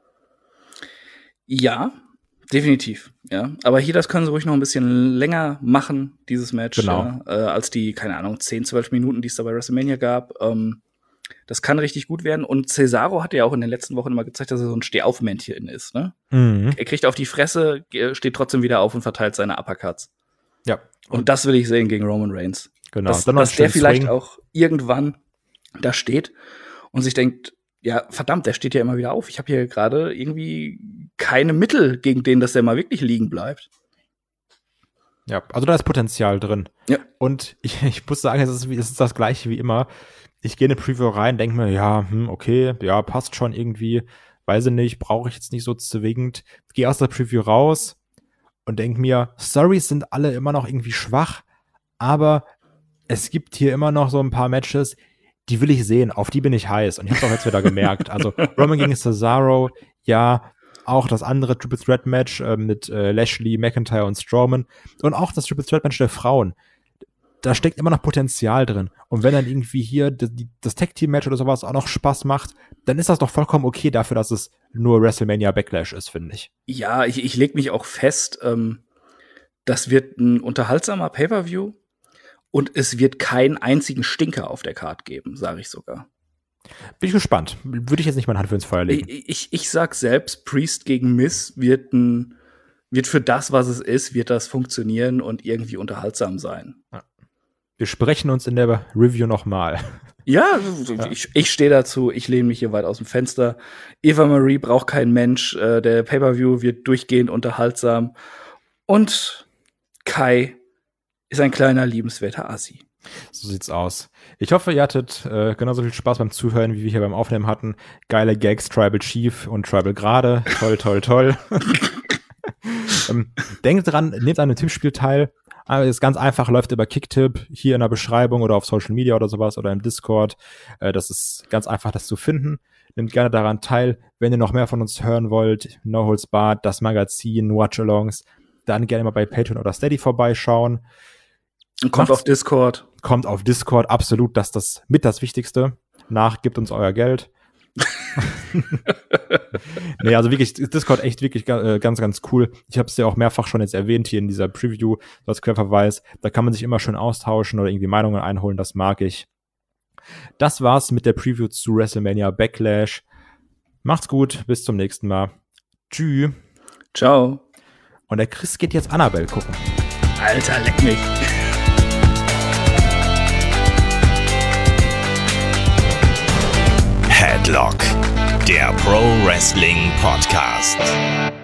Ja, definitiv, ja. Aber hier, das können sie ruhig noch ein bisschen länger machen, dieses Match, genau. Als die, keine Ahnung, 10, 12 Minuten, die es da bei WrestleMania gab. Das kann richtig gut werden. Und Cesaro hat ja auch in den letzten Wochen immer gezeigt, dass er so ein Stehauf-Männchen ist, ne? Mhm. Er kriegt auf die Fresse, steht trotzdem wieder auf und verteilt seine Uppercuts. Ja. Und das will ich sehen gegen Roman Reigns. Genau. Dass der vielleicht auch irgendwann da steht und sich denkt, ja, verdammt, der steht ja immer wieder auf. Ich habe hier gerade irgendwie keine Mittel gegen den, dass der mal wirklich liegen bleibt. Ja, also da ist Potenzial drin. Ja. Und ich muss sagen, es ist das Gleiche wie immer. Ich gehe in eine Preview rein, denke mir, ja, okay, ja, passt schon irgendwie. Weiß ich nicht, brauche ich jetzt nicht so zwingend. Gehe aus der Preview raus und denke mir, Stories sind alle immer noch irgendwie schwach, aber es gibt hier immer noch so ein paar Matches, die will ich sehen, auf die bin ich heiß. Und ich habe auch jetzt wieder gemerkt. Also Roman gegen Cesaro, ja, auch das andere Triple Threat Match mit Lashley, McIntyre und Strowman und auch das Triple Threat Match der Frauen. Da steckt immer noch Potenzial drin. Und wenn dann irgendwie hier das Tag Team Match oder sowas auch noch Spaß macht, dann ist das doch vollkommen okay dafür, dass es nur WrestleMania Backlash ist, finde ich. Ja, ich leg mich auch fest, das wird ein unterhaltsamer Pay-Per-View. Und es wird keinen einzigen Stinker auf der Card geben, sage ich sogar. Bin ich gespannt. Würde ich jetzt nicht meine Hand für ins Feuer legen. Ich sag selbst, Priest gegen Miz wird für das, was es ist, wird das funktionieren und irgendwie unterhaltsam sein. Ja. Wir sprechen uns in der Review nochmal. Ja, ich stehe dazu. Ich lehne mich hier weit aus dem Fenster. Eva Marie braucht kein Mensch. Der Pay-Per-View wird durchgehend unterhaltsam. Und Kai ist ein kleiner, liebenswerter Assi. So sieht's aus. Ich hoffe, ihr hattet genauso viel Spaß beim Zuhören, wie wir hier beim Aufnehmen hatten. Geile Gags, Tribal Chief und Tribal Gerade. Toll, toll, toll. Denkt dran, nehmt an einem Tippspiel teil. Aber ist ganz einfach, läuft über Kicktip hier in der Beschreibung oder auf Social Media oder sowas oder im Discord. Das ist ganz einfach, das zu finden. Nehmt gerne daran teil. Wenn ihr noch mehr von uns hören wollt, No Holds Barred, das Magazin, Watch-Alongs, dann gerne mal bei Patreon oder Steady vorbeischauen. Kommt auf Discord. Kommt auf Discord, absolut, das ist das mit das Wichtigste. Gebt uns euer Geld. Nee, also wirklich, Discord echt wirklich ganz, ganz cool. Ich habe es ja auch mehrfach schon jetzt erwähnt hier in dieser Preview, so als Querverweis. Da kann man sich immer schön austauschen oder irgendwie Meinungen einholen, das mag ich. Das war's mit der Preview zu WrestleMania Backlash. Macht's gut, bis zum nächsten Mal. Tschüss. Ciao. Und der Chris geht jetzt Annabelle gucken. Alter, leck mich. Headlock, der Pro Wrestling Podcast.